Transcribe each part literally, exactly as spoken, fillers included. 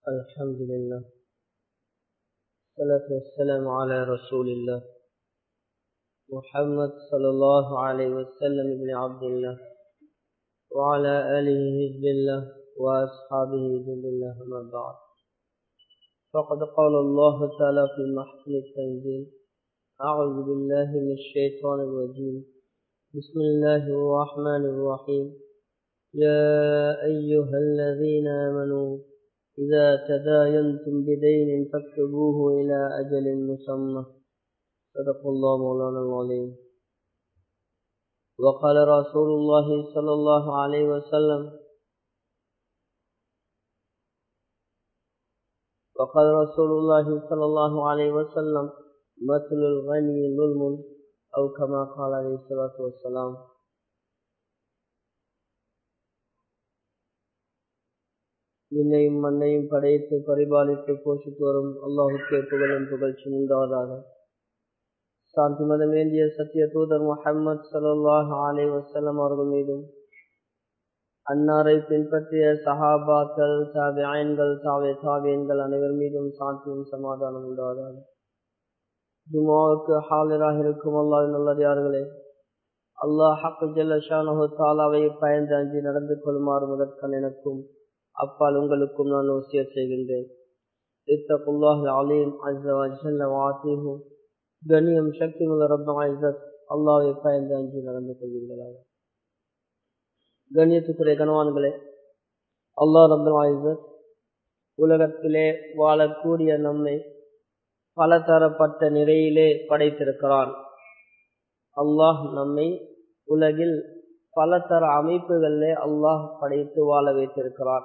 الحمد لله والصلاة والسلام على رسول الله محمد صلى الله عليه وسلم ابن عبد الله وعلى آله حزب الله وأصحابه جند الله ما بعد فقد قال الله تعالى في محكم التنزيل أعوذ بالله من الشيطان الرجيم بسم الله الرحمن الرحيم يا أيها الذين آمنوا إذا تداينتم بدين فاكتبوه إلى أجل مسمى صدق الله مولانا العظيم وقال رسول الله صلى الله عليه وسلم وقال رسول الله صلى الله عليه وسلم مثل الغني ظلم أو كما قال عليه الصلاة والسلام. விண்ணையும் மண்ணையும் படைத்து பரிபாலித்து போஷித்து வரும் அல்லாஹுக்கே புகழும் புகழ்ச்சி உண்டாவதாக. சாந்தி மதம் வேண்டிய சத்திய தூதர் முஹம்மது ஸல்லல்லாஹு அலைஹி வஸல்லம் அவர்கள் மீதும் அன்னாரை பின்பற்றிய சஹாபாக்கள் தாபிஈன்கள் தாவே தாபிஈன்கள் அனைவர் மீதும் சாந்தியும் சமாதானம் உண்டாவதாக. ஜும்ஆவுக்கு ஹாலிராக இருக்கும் அல்லாஹ்வின் நல்லடியார்களே, அல்லாஹ் ஹக் ஜல்ல ஷானஹு தஆலாவை பயந்து அஞ்சி நடந்து கொள்ளுமாறு முதற்கண் எனக்கும் அப்பால் உங்களுக்கும் நான் வசியத் செய்கின்றேன். இத்தகுல்லாஹில் அலீம் அஸ்ஸ வ ஜல்ல வ ஆதீஹு. கண்ணியம் சக்தியுள்ள ரப்பல் இஸ்ஸத் அல்லாஹ்வை பயந்து அஞ்சி நடந்து கொள்வீர்களாக. கண்ணியத்துக்குரிய கனவான்களே, அல்லாஹ் ரப்பல் இஸ்ஸத் உலகத்திலே வாழக்கூடிய நம்மை பலதரப்பட்ட நிறையிலே படைத்திருக்கிறான். அல்லாஹ் நம்மை உலகில் பலதர அமைப்புகளிலே அல்லாஹ் படைத்து வாழ வைத்திருக்கிறான்.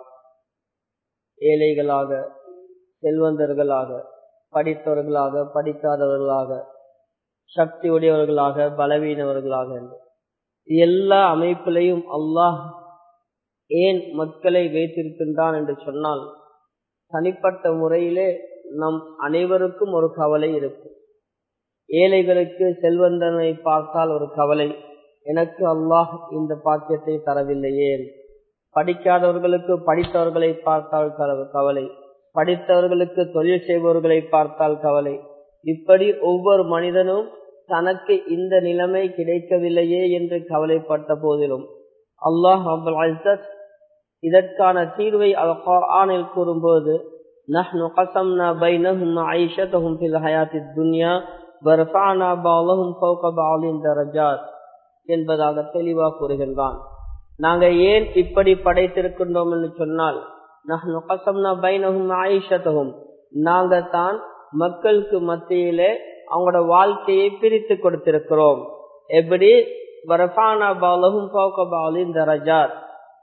ஏழைகளாக, செல்வந்தர்களாக, படித்தவர்களாக, படிக்காதவர்களாக, சக்தி உடையவர்களாக, பலவீனவர்களாக என்று எல்லா அமைப்பிலையும் அல்லாஹ் ஏன் மக்களை வைத்திருக்கின்றான் என்று சொன்னால், தனிப்பட்ட முறையிலே நம் அனைவருக்கும் ஒரு கவலை இருக்கும். ஏழைகளுக்கு செல்வந்தனை பார்த்தால் ஒரு கவலை, எனக்கு அல்லாஹ் இந்த பாக்கியத்தை தரவில்லையே. படிக்காதவர்களுக்கு படித்தவர்களை பார்த்தால் கவலை, படித்தவர்களுக்கு தொழில் செய்பவர்களை பார்த்தால் கவலை. இப்படி ஒவ்வொரு மனிதனும் தனக்கு இந்த நிலைமை கிடைக்கவில்லையே என்று கவலைப்பட்ட போதிலும் அல்லாஹ் ரப்பல் இஸ்ஸத் இதற்கான தீர்வை அல் குர்ஆனில் கூறும்போது, நஹ்னு கஸம்னா பைனஹும் மஈஷத்தஹும் ஃபில் ஹயாத்தித் துன்யா வர்ஃபஅனா பஅலஹும் ஃபௌக பஅலின் தரஜாத் என்பதாக தெளிவாக கூறுகின்றான். நாங்கள் ஏன் இப்படி படைத்திருக்கின்றோம் என்று சொன்னால், நஹ்னு கஸம்னா பைனஹும் மஈஷத்தஹும், நாங்கள் தான் மக்களுக்கு மத்தியிலே அவங்களோட வாழ்க்கையை பிரித்து கொடுத்திருக்கிறோம். எப்படி? வர்ஃபஅனா பஅலஹும் ஃபௌக பஅலின் தரஜாத்,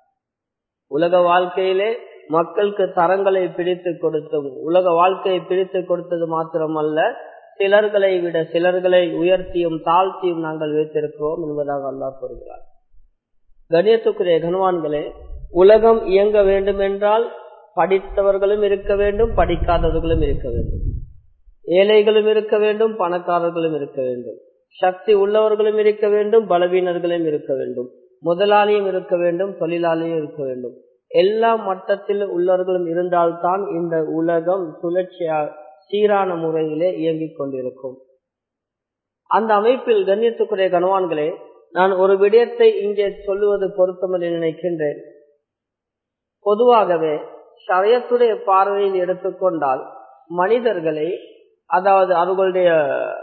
உலக வாழ்க்கையிலே மக்களுக்கு தரங்களை பிரித்து கொடுத்தோம். உலக வாழ்க்கையை பிரித்து கொடுத்தது மாத்திரமல்ல, சிலர்களை விட சிலர்களை உயர்த்தியும் தாழ்த்தியும் நாங்கள் வைத்திருக்கிறோம் என்பதாக அல்லாஹ் கூறுகிறார். கண்ணியத்துக்குரிய கனவான்களே, உலகம் இயங்க வேண்டும் என்றால் படித்தவர்களும் இருக்க வேண்டும், படிக்காதவர்களும் இருக்க வேண்டும், ஏழைகளும் இருக்க வேண்டும், பணக்காரர்களும் இருக்க வேண்டும், சக்தி உள்ளவர்களும் இருக்க வேண்டும், பலவீனர்களும் இருக்க வேண்டும், முதலாளியும் இருக்க வேண்டும், தொழிலாளியும் இருக்க வேண்டும். எல்லா மட்டத்தில் உள்ளவர்களும் இருந்தால்தான் இந்த உலகம் சுழற்சியா சீரான முறையிலே இயங்கிக் கொண்டிருக்கும். அந்த அமைப்பில் கண்ணியத்துக்குரிய கனவான்களே, நான் ஒரு விடயத்தை இங்கே சொல்லுவது பொருத்தம் என்று நினைக்கின்றேன். பொதுவாகவே ஷரியத்துடைய பார்வையில் எடுத்துக்கொண்டால் மனிதர்களை, அதாவது அவர்களுடைய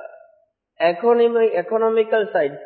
எக்கனாமிக்கல் சைட்,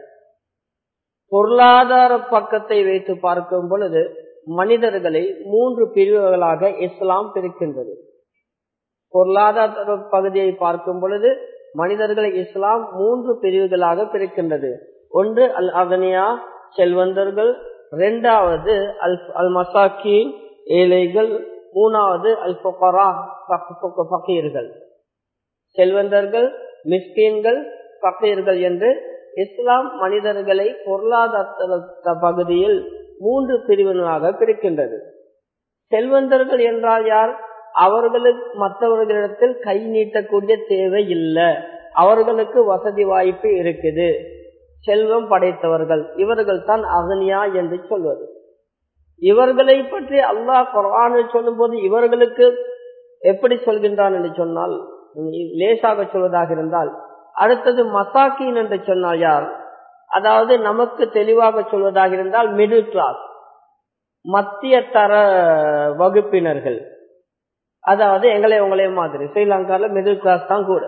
பொருளாதார பக்கத்தை வைத்து பார்க்கும் பொழுது மனிதர்களை மூன்று பிரிவுகளாக இஸ்லாம் பிரிக்கின்றது. பொருளாதார பகுதியை பார்க்கும் பொழுது மனிதர்களை இஸ்லாம் மூன்று பிரிவுகளாக பிரிக்கின்றது. ஒன்று அல் அகனியா, செல்வந்தர்கள், இரண்டாவது அல் அல் மசாக்கீன், ஏழைகள், மூணாவது அல் ஃபுகரா, ஃபகீர்கள். செல்வந்தர்கள், மிஸ்கீன்கள், ஃபகீர்கள் என்று இஸ்லாம் மனிதர்களை பொருளாதார பகுதியில் மூன்று பிரிவினராக பிரிக்கின்றது. செல்வந்தர்கள் என்றால் யார்? அவர்களுக்கு மற்றவர்களிடத்தில் கை நீட்டக்கூடிய தேவை இல்லை, அவர்களுக்கு வசதி வாய்ப்பு இருக்குது, செல்வம் படைத்தவர்கள், இவர்கள் தான் அகனியா என்று சொல்வது. இவர்களை பற்றி அல்லாஹ் குர்ஆனில் சொல்லும் போது இவர்களுக்கு எப்படி சொல்கின்றான் என்று சொன்னால், லேசாக சொல்வதாக இருந்தால், அடுத்தது மசாக்கின் என்று சொன்னால் யார்? அதாவது நமக்கு தெளிவாக சொல்வதாக இருந்தால் மிடில் கிளாஸ், மத்திய தர வகுப்பினர்கள். அதாவது எங்களை உங்களே மாதிரி ஸ்ரீலங்கால மிடில் கிளாஸ் தான் கூட.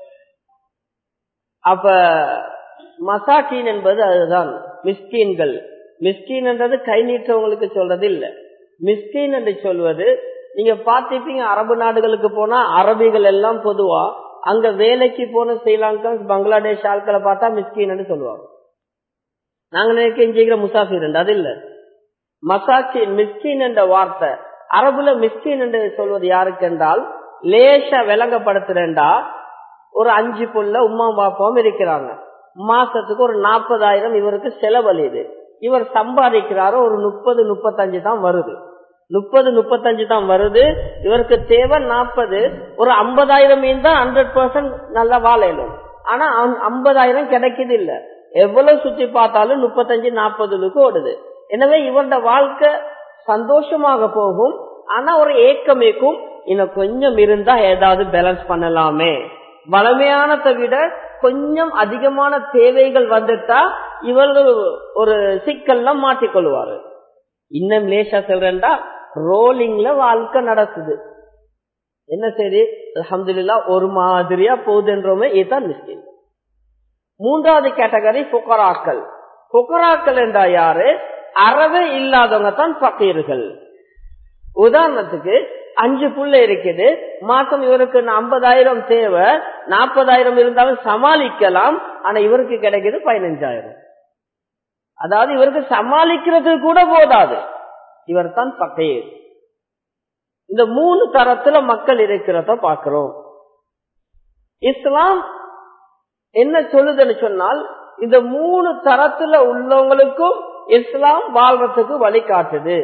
அப்ப மசாக்கின் என்பது அதுதான், மிஸ்கீன்கள். மிஸ்கீன் என்றது கை நீட்டவங்களுக்கு சொல்றது இல்ல. மிஸ்கீன் என்று சொல்வது, நீங்க பார்த்திருப்பீங்க அரபு நாடுகளுக்கு போனா அரபிகள் எல்லாம் பொதுவா அங்க வேலைக்கு போன ஸ்ரீலங்கா பங்களாதேஷ் ஆட்களை பார்த்தா மிஸ்கீன் என்று சொல்லுவாங்க. நாங்க நினைக்கிற முசாஃபிர் என்று, அது இல்ல. மசாக்கின் மிஸ்கீன் என்ற வார்த்தை அரபுல மிஸ்கீன் என்று சொல்வது யாருக்கு என்றால், லேசா விளங்கப்படுத்துறேன்டா, ஒரு அஞ்சு புள்ள உமா பாப்பாவும் இருக்கிறாங்க, மாசத்துக்கு ஒரு நாற்பதாயிரம் இவருக்கு செலவழியுது. இவர் சம்பாதிக்கிறாரோ ஒரு முப்பது முப்பத்தஞ்சு தான் வருது, முப்பது முப்பத்தஞ்சு தான் வருது. இவருக்கு தேவை நாற்பது, ஒரு ஐம்பதாயிரம் தான் ஹண்ட்ரட் பர்சன்ட் நல்லா வாழையிலும். ஆனா ஐம்பதாயிரம் கிடைக்குது இல்ல, எவ்வளவு சுத்தி பார்த்தாலும் முப்பத்தஞ்சு நாற்பதுக்கு ஓடுது. எனவே இவரோட வாழ்க்கை சந்தோஷமாக போகும். ஆனா ஒரு ஏக்கம் ஏக்கும், இன்னும் கொஞ்சம் இருந்தா ஏதாவது பேலன்ஸ் பண்ணலாமே. வளமையானதை விட கொஞ்சம் அதிகமான தேவைகள் வந்துட்டா இவர் ஒரு சிக்கல்ல மாட்டிக்கொள்வாரு. இன்னும் லேசா சொல்றேன்டா, ரோலிங்ல வாழ்க்கை நடக்குது. என்ன சரி அல்ஹம்துலில்லாஹ் ஒரு மாதிரியா போகுதுன்றோமே, இதுதான் மிஸ்கின். மூன்றாவது கேட்டகரி ஃபுகராக்கள். ஃபுகராக்கள் என்றா யாரு? அறவே இல்லாதவங்க தான் ஃபகீர்கள். உதாரணத்துக்கு அஞ்சு புள்ள இருக்குது, மாசம் இவருக்கு ஐம்பதாயிரம் தேவை, நாற்பதாயிரம் இருந்தாலும் சமாளிக்கலாம். ஆனா இவருக்கு கிடைக்குது பதினஞ்சாயிரம். அதாவது இவருக்கு சமாளிக்கிறது கூட போதாது, இவர் தான் ஃபகீர். இந்த மூணு தரத்துல மக்கள் இருக்கிறத பாக்கிறோம். இஸ்லாம் என்ன சொல்லுதுன்னு சொன்னால், இந்த மூணு தரத்துல உள்ளவங்களுக்கும் இஸ்லாம் வாழ்றதுக்கு வழிகாட்டுது.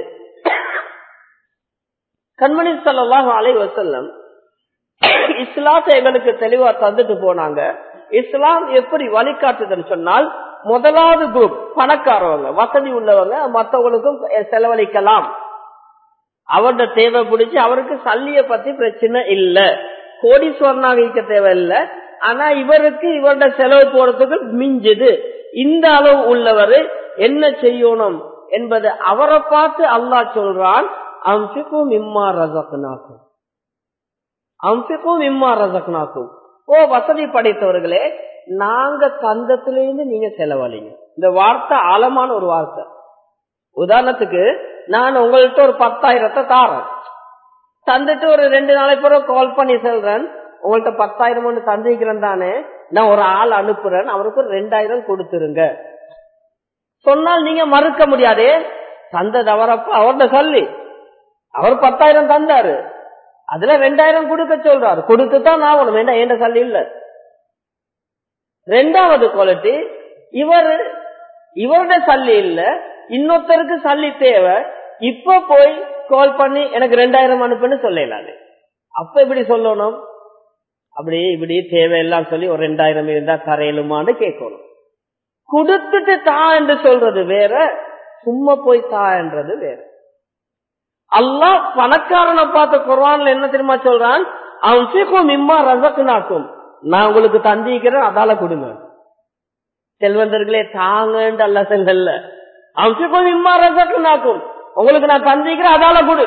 கண்மணி ஸல்லல்லாஹு அலைஹி வஸல்லம் இஸ்லாத்தை எங்களுக்கு தெளிவா தந்துட்டு போனாங்க. இஸ்லாம் எப்படி வழிகாட்டுதுன்னு சொன்னால், முதலாவது குரூப் பணக்காரவங்க, வசதி உள்ளவங்க, மற்றவங்களுக்கும் செலவழிக்கலாம். அவரோட தேவை பிடிச்சி அவருக்கு சல்லிய பத்தி பிரச்சனை இல்ல, கோடீஸ்வரனாக இருக்க தேவை இல்ல. ஆனா இவருக்கு இவரோட செலவு போறதுக்கு மிஞ்சுது. இந்த அளவு உள்ளவர் என்ன செய்யணும் என்பது அவரை பார்த்து அல்லாஹ் சொல்றான், அன்ஃபிகு மிம்மா ரஸக்னாகும், அன்ஃபிகு மிம்மா ரஸக்னாகும். ஓ வசதி படைத்தவர்களே, நாங்க தந்தத்திலிருந்து நீங்க செலவழிங்க. இந்த வார்த்தை ஆழமான ஒரு வார்த்தை. உதாரணத்துக்கு நான் உங்கள்கிட்ட ஒரு பத்தாயிரத்தை தாரேன், தந்துட்டு ஒரு ரெண்டு நாளைக்கு பிறகு கால் பண்ணி சொல்றேன், உங்கள்கிட்ட பத்தாயிரம் ஒன்று தந்திக்கிறேன் தானே, நான் ஒரு ஆள் அனுப்புறேன், அவருக்கு ஒரு ரெண்டாயிரம் கொடுத்துருங்க சொன்னால் நீங்க மறுக்க முடியாதே. தந்தது அவரப்ப அவர்கிட்ட சொல்லி அவர் பத்தாயிரம் தந்தாரு, அதுல ரெண்டாயிரம் கொடுக்க சொல்றாரு, கொடுத்துதான் நான் ஒண்ணு வேண்டாம், என்ற சொல்லி இல்ல. ரெண்டாவது குவாலிட்டி, இவர் இவருடைய சல்லி இல்ல, இன்னொருத்தருக்கு சல்லி தேவை, இப்ப போய் கால் பண்ணி எனக்கு ரெண்டாயிரம் அனுப்புன்னு சொல்லலாது. அப்ப எப்படி சொல்லணும்? அப்படி இப்படி தேவையெல்லாம் சொல்லி ஒரு ரெண்டாயிரம் இருந்தா தரையிலுமான்னு கேட்கணும். கொடுத்துட்டு தா என்று சொல்றது வேற, சும்மா போய் தா என்றது வேற. அல்லாஹ் பணக்காரனை பார்த்து குர்ஆன்ல என்ன தெரியுமா சொல்றான்? அன்ஃபிகு மிம்மா ரஸக்னாகும், நான் உங்களுக்கு தந்திக்கிறேன் அதால கொடுங்க. செல்வந்தர்களே தாங்கன்னு அல்லாஹ் சொல்லல, அன்ஃபிகு மிம்மா ரஸக்னாகும், உங்களுக்கு நான் தந்திக்கிறேன் அதால கொடு.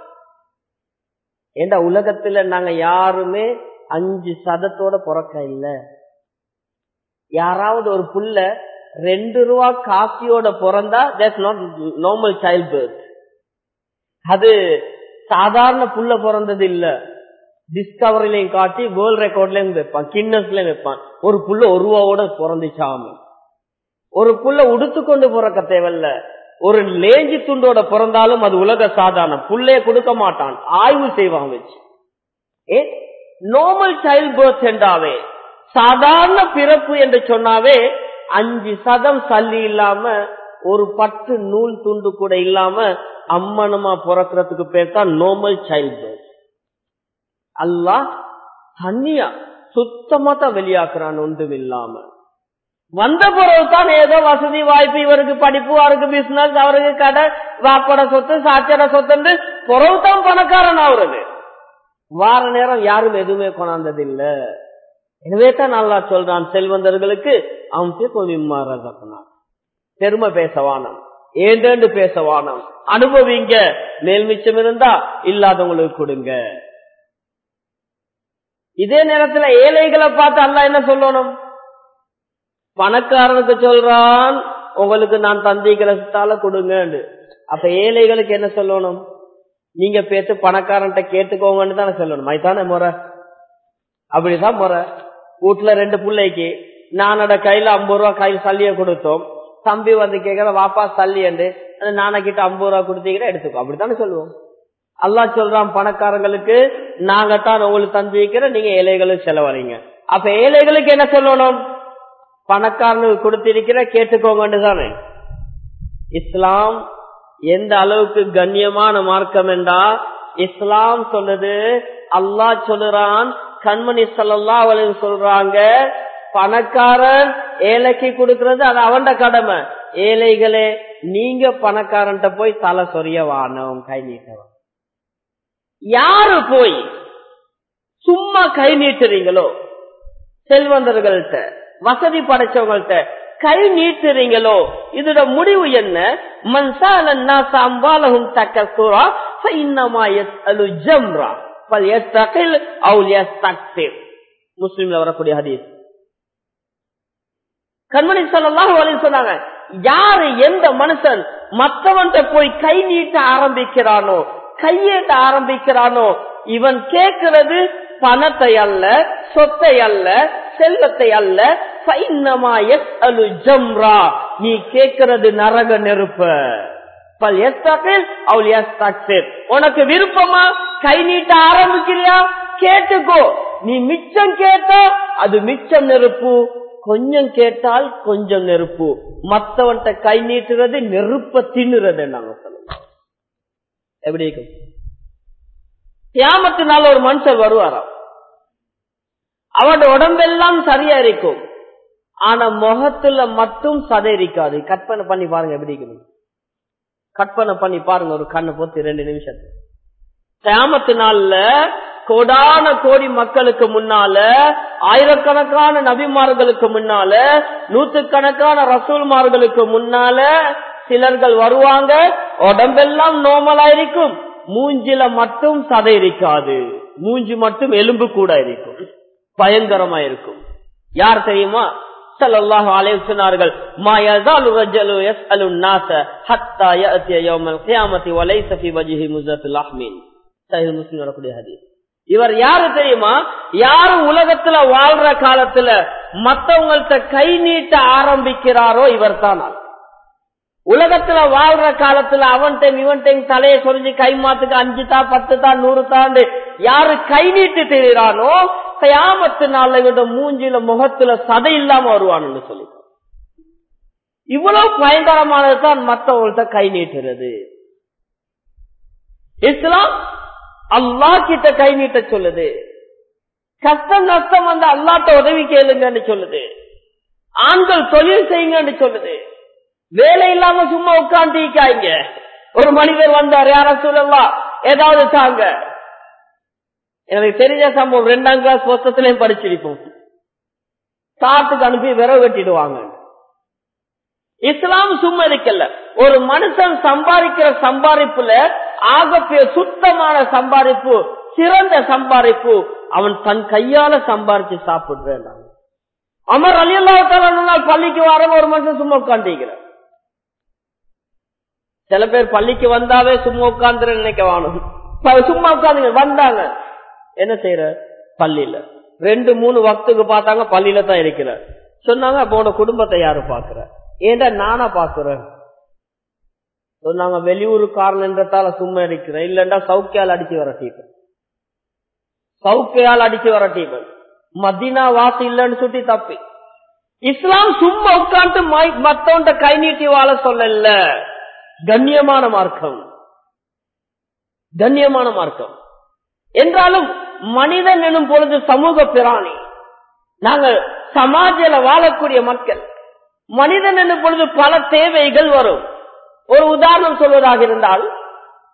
ஏண்டா உலகத்துல நாங்க யாருமே அஞ்சு சதத்தோட பிறக்க இல்ல. யாராவது ஒரு புள்ள ரெண்டு ரூபா காசியோட பிறந்தா that's not normal child birth. அது சாதாரண புள்ள பிறந்தது இல்ல. டிஸ்கவரிலையும் காட்டி வேர்ல்ட் ரெக்கார்ட்லயும் வைப்பான், கின்னஸ்லயும் வைப்பான். ஒரு புள்ள ஒரு ரூபாவோட பிறந்துச்சாம. ஒரு புள்ள உடுத்துக்கொண்டு பிறக்க தேவையில்ல, ஒரு லேஞ்சி துண்டோட பிறந்தாலும் அது உலக சாதாரணம். புள்ளைய கொடுக்க மாட்டான், ஆய்வு செய்வான் வச்சு. ஏ நார்மல் சைல்ட் பர்த் என்றாவே, சாதாரண பிறப்பு என்று சொன்னாவே அஞ்சு சதம் சல்லி இல்லாம ஒரு பத்து நூல் துண்டு கூட இல்லாம அம்மனமா பிறக்கிறதுக்கு பேர் தான் நார்மல் சைல்ட் பர்த். அல்லாஹ் தனியா சுத்தமா தான் வெளியாக்குறான், ஒன்றும் இல்லாம. வந்த பிறகு தான் ஏதோ வசதி வாய்ப்பு, இவருக்கு படிப்பு, அவருக்கு பிசினஸ், அவருக்கு கடை, வாப்பட சொத்து, சாச்சட சொத்து, பிறகுதான் பணக்காரன் ஆகுறது. வார நேரம் யாரும் எதுவுமே கொண்டாந்தது இல்ல. எனவே தான் அல்லாஹ் சொல்றான், செல்வந்தர்களுக்கு அவன் மாறதான் பெருமை பேசவானம், ஏண்டேண்டு பேசவானம், அனுபவிங்க, மேல் மிச்சம் இருந்தா இல்லாதவங்களுக்கு கொடுங்க. இதே நேரத்துல ஏழைகளை பார்த்து அல்லாஹ் என்ன சொல்லணும்? பணக்காரனுக்கு சொல்றான், உங்களுக்கு நான் தந்திக்கிறதால கொடுங்க. அப்ப ஏழைகளுக்கு என்ன சொல்லணும்? நீங்க பேத்து பணக்காரன்ட்ட கேட்டுக்கோங்கன்னு தானே சொல்லணும். அதுதானே முறை, அப்படிதான் முறை. வீட்டுல ரெண்டு பிள்ளைக்கு நானோட கையில ஐம்பது ரூபா கையில் சல்லிய கொடுத்தோம். தம்பி வந்து கேட்கற வாப்பா சல்லி என்று நானா கிட்ட ஐம்பது ரூபா கொடுத்தீங்கன்னா எடுத்துக்கோ, அப்படித்தானே சொல்லுவோம். அல்லாஹ் சொல்றான், பணக்காரங்களுக்கு நாங்க தான் உங்களுக்கு தந்து வைக்கிற, நீங்க ஏழைகளுக்கு செலவழிங்க. அப்ப ஏழைகளுக்கு என்ன சொல்லணும்? பணக்காரனுக்கு கொடுத்திருக்கிற கேட்டுக்கோங்கன்னு தானே. இஸ்லாம் எந்த அளவுக்கு கண்ணியமான மார்க்கம் என்றா, இஸ்லாம் சொல்லுது, அல்லாஹ் சொல்லுறான், கண்மணி ஸல்லல்லாஹு அலைஹி வஸல்லம் சொல்றாங்க, பணக்காரன் ஏழைக்கு கொடுக்கிறது அது அவன் கடமை. ஏழைகளே, நீங்க பணக்காரன்ட்ட போய் தலை சொரிய வானம், கை நீட்டவா. யாரு போய் சும்மா கை நீட்டுறீங்களோ, செல்வந்தர்கள்ட்ட வசதி படைச்சவங்கள்ட்ட கை நீட்டுறீங்களோ, இதோட முடிவு என்ன? முஸ்லிம்ல வரக்கூடிய ஹதீஸ். கண்மணி ஸல்லல்லாஹு அலைஹி வஸல்லம் சொன்னாங்க, யாரு எந்த மனுஷன் மற்றவன்ட்ட போய் கை நீட்ட ஆரம்பிக்கிறானோ, கையேட்ட ஆரம்பிக்கிறானோ, இவன் கேட்கிறது பணத்தை அல்ல, சொத்தை அல்ல, செல்வத்தை அல்ல, நீ கேட்கிறது நரக நெருப்ப. உனக்கு விருப்பமா கை நீட்ட ஆரம்பிக்கிறியா? கேட்டுக்கோ. நீ மிச்சம் கேட்டா அது மிச்சம் நெருப்பு, கொஞ்சம் கேட்டால் கொஞ்சம் நெருப்பு. மற்றவன்ட்ட கை நீட்டுறது நெருப்ப தின்னுறது. நாங்க சொல்லலாம் எப்படி இருக்கும்? கியாமத்தினால ஒரு மனுஷன் வருவாராம், அவனோட உடம்பெல்லாம் சரியா இருக்கும், ஆனா முகத்துல மட்டும் சதை இருக்காது. கற்பனை பண்ணி பாருங்க எப்படி இருக்கும். கற்பனை பண்ணி பாருங்க ஒரு கண்ணை பொத்து ரெண்டு நிமிஷத்துக்கு. கியாமத்தினால கோடான கோடி மக்களுக்கு முன்னால, ஆயிரக்கணக்கான நபிமார்களுக்கு முன்னால, நூற்றுக்கணக்கான ரசூல்மார்களுக்கு முன்னால சிலர்கள் வருவாங்க, உடம்பெல்லாம் நோமலா இருக்கும், மூஞ்சில மட்டும் சதை இருக்காது, மூஞ்சி மட்டும் எலும்பு கூட இருக்கும், பயங்கரமா இருக்கும். யார் தெரியுமா? ஸல்லல்லாஹு அலைஹி சொன்னார்கள், மா யஸாலு ரஜுலு யஸ்அலு الناس ஹத்தா يأتي يوم القيامة وليس في وجهه مزة لحم. சஹீஹ் முஸ்லிம் வரக்கூடிய ஹதீஸ். இவர் யாரு தெரியுமா? யாரு உலகத்துல வாழ்ற காலத்துல மத்தவங்கள்ட்ட கை நீட்ட ஆரம்பிக்கிறாரோ இவர் தான். உலகத்துல வாழ்ற காலத்துல அவன் டைம் இவன் டைம் தலையை சொரிஞ்சு கை மாத்துக்கு அஞ்சு தா பத்து தா நூறு தாண்டு யாரு கை நீட்டு தெரிகிறானோ, கியாமத்து நாள்ல இவட மூஞ்சில முகத்துல சதை இல்லாம வருவான்னு சொல்லி. இவ்வளவு பயங்கரமானதுதான் மற்றவங்கள்ட்ட கை நீட்டுறது. இஸ்லாம் அல்லாஹ் கிட்ட கை நீட்ட சொல்லுது. கஷ்டம் நஷ்டம் வந்து அல்லாஹ்ட்ட உதவி கேளுங்கன்னு சொல்லுது. ஆண்கள் தொழில் செய்யுங்கன்னு சொல்லுது. வேலை இல்லாம சும்மா உட்காந்துக்காங்க. ஒரு மனிதர் வந்தார், யார சொல்லலாம் ஏதாவது தாங்க. எனக்கு தெரிஞ்ச சம்பவம், ரெண்டாம் கிளாஸ் புத்தகத்திலையும் படிச்சிருப்போம். காத்துக்கு அனுப்பி விரவு வெட்டிடுவாங்க. இஸ்லாம் சும்மா இருக்கல. ஒரு மனுஷன் சம்பாதிக்கிற சம்பாதிப்புல ஆகப்பெரிய சுத்தமான சம்பாதிப்பு, சிறந்த சம்பாதிப்பு அவன் தன் கையால சம்பாதிச்சு சாப்பிடுறேன். அமர் ரலியல்லாஹு தஆலா பள்ளிக்கு வர ஒரு மனுஷன் சும்மா உட்காந்துக்கிறார். சில பேர் பள்ளிக்கு வந்தாவே சும்மா உட்கார்ந்து நினைக்க வேணும். சும்மா உட்காந்து வந்தாங்க, என்ன செய்யற? பள்ளியில ரெண்டு மூணு வக்துக்கு பார்த்தாங்க, பள்ளியில தான் இருக்கிறார். சொன்னாங்க, அப்ப உன குடும்பத்தை யாரு பாக்குற? ஏண்டா நானா பாக்குறேன் சொன்னாங்க. வெளியூருக்காரன் என்றதால சும்மா இருக்கிறேன், இல்லண்டா சவுக்கியால் அடிச்சு வரட்டீப்பன், சவுக்கையால் அடிச்சு வரட்டீப்பன். மதீனா வாசி இல்லன்னு சுட்டி தப்பி. இஸ்லாம் சும்மா உட்காந்து மத்தவன்ட்ட கை நீட்டி வாழ சொல்லல. கண்ணியமான மார்க்கம், கண்ணியமான மார்க்கம் என்றாலும் மனிதன் எனும் பொழுது சமூக பிராணி. நாங்கள் சமாஜில வாழக்கூடிய மக்கள். மனிதன் என்னும் பொழுது பல தேவைகள் வரும். ஒரு உதாரணம் சொல்வதாக இருந்தால்,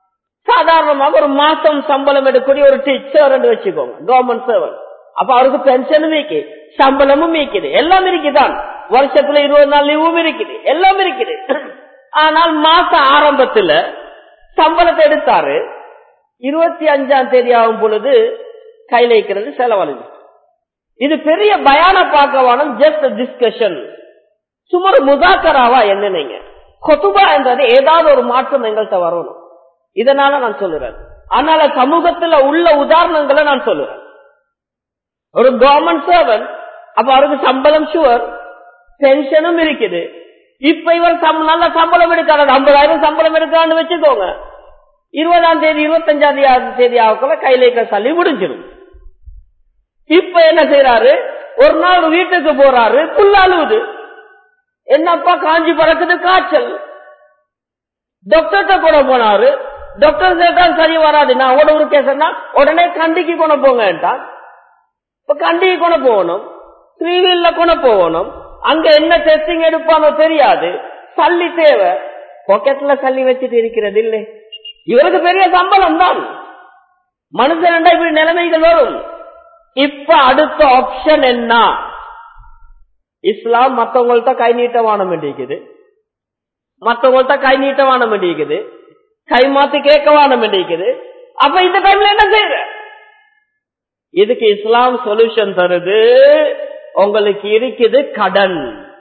சாதாரணமாக ஒரு மாசம் சம்பளம் எடுக்கக்கூடிய ஒரு டீச்சர் வச்சுக்கோங்க, கவர்மெண்ட் சர்வன்ட். அப்ப அவருக்கு பென்ஷனும் மீக்கு, சம்பளமும் மீக்குது, எல்லாம் இருக்குதான். வருஷத்துல இருபது நாள் லீவும் இருக்குது, எல்லாம் இருக்குது. ஆனால் மாச ஆரம்பத்துல சம்பளத்தை எடுத்தாரு, இருபத்தி அஞ்சாம் தேதி ஆகும் பொழுது கையில இருக்கிறது செலவழிஞ்சு. இது பெரிய பயான பார்க்கவான ஜஸ்ட் டிஸ்கஷன், சும்மா ஒரு முதாக்கராவா என்னன்னீங்க. கொத்துபா என்றது ஏதாவது ஒரு மாற்றம் எங்கள்கிட்ட வரணும். இதனால நான் சொல்லுறேன். அதனால சமூகத்துல உள்ள உதாரணங்களை நான் சொல்லுறேன். ஒரு கவர்மெண்ட் சர்வன்ட், அப்ப அவருக்கு சம்பளம் ஷுவர், பென்ஷனும் இருக்குது. இப்ப இவர் நல்ல சம்பளம் எடுக்காது, ஐம்பதாயிரம் சம்பளம் எடுக்கான்னு வச்சுக்கோங்க. இருபதாம் தேதி இருபத்தஞ்சாம் தேதி ஆகக்குள்ள கையில இருக்கிற சல்லி முடிஞ்சிடும். இப்ப என்ன செய்யறாரு, ஒரு நாள் வீட்டுக்கு போறாரு, புல்ல அழுவுது, என்னப்பா காஞ்சி பறக்குது, காய்ச்சல். டாக்டர்கிட்ட கூட போனாரு, டாக்டர் கேட்டால் சரி வராது, நான் ஓட ஒரு கேசன்னா உடனே கண்டிக்கு கொண்டு போங்கட்டான். இப்ப கண்டிக்கு கொண்டு போகணும், த்ரீவீல்ல கொண்டு போகணும், அங்க என்ன டெஸ்டிங் எடுப்பானோ தெரியாது, சல்லி தேவை. பாக்கெட்ல சல்லி வச்சுட்டு இருக்கிறது இல்லை. இவருக்கு பெரிய சம்பளம் தான், மனுஷன் இப்படி நிலைமைகள் வரும். இப்ப அடுத்த ஆப்ஷன் என்ன? இஸ்லாம் மத்தவங்கள்ட்ட கை நீட்ட வானம் வேண்டிக்குது, மத்தவங்கள்ட்ட கை நீட்ட வானம் வேண்டிக்குது, கை மாத்தி கேட்க வானம் வேண்டிக்குது. அப்ப இந்த டைம்ல என்ன செய்யற? இதுக்கு இஸ்லாம் சொல்யூஷன் தருது. உங்களுக்கு இருக்குது கடன்.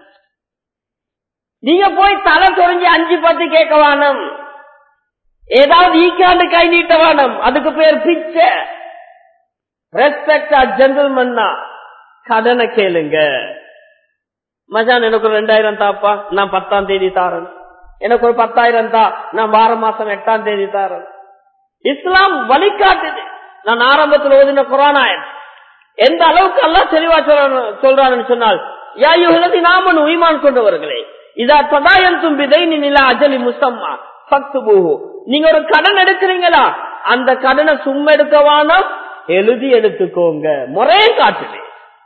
நீங்க போய் தலை சொரிஞ்சு அஞ்சு பத்து கேட்க வானம், ஏதாவது ஈக்காண்டு கை நீட்ட வானம், அதுக்கு பேர் பிச்சை. ரெஸ்பெக்ட் ஜென்டில்மன்னா கடனை கேளுங்க. மச்சான் எனக்கு ஒரு ரெண்டாயிரம் தாப்பா, நான் பத்தாம் தேதி தாரன். எனக்கு ஒரு பத்தாயிரம் தா, நான் வார மாசம் எட்டாம் தேதி தாரன். இஸ்லாம் வழிகாட்டுது. நான் ஆரம்பத்தில் ஓதின குர்ஆன் ஆயத் எந்த அளவுக்கு அல்லாஹ் தெளிவா சொல்றான்னு சொன்னால், யா அய்யுஹல்லதீன ஆமனூ, ஈமான் கொண்டவர்களே, இதா ததாயன்தும் பிதைனின் இலா அஜலி முஸம்மா ஃபக்துபூஹு, நீங்க ஒரு கடன் எடுக்கிறீங்களா, அந்த கடனை சும்மா எடுக்கவானா, எழுதி எடுத்துக்கோங்க. முறையை காட்டுது.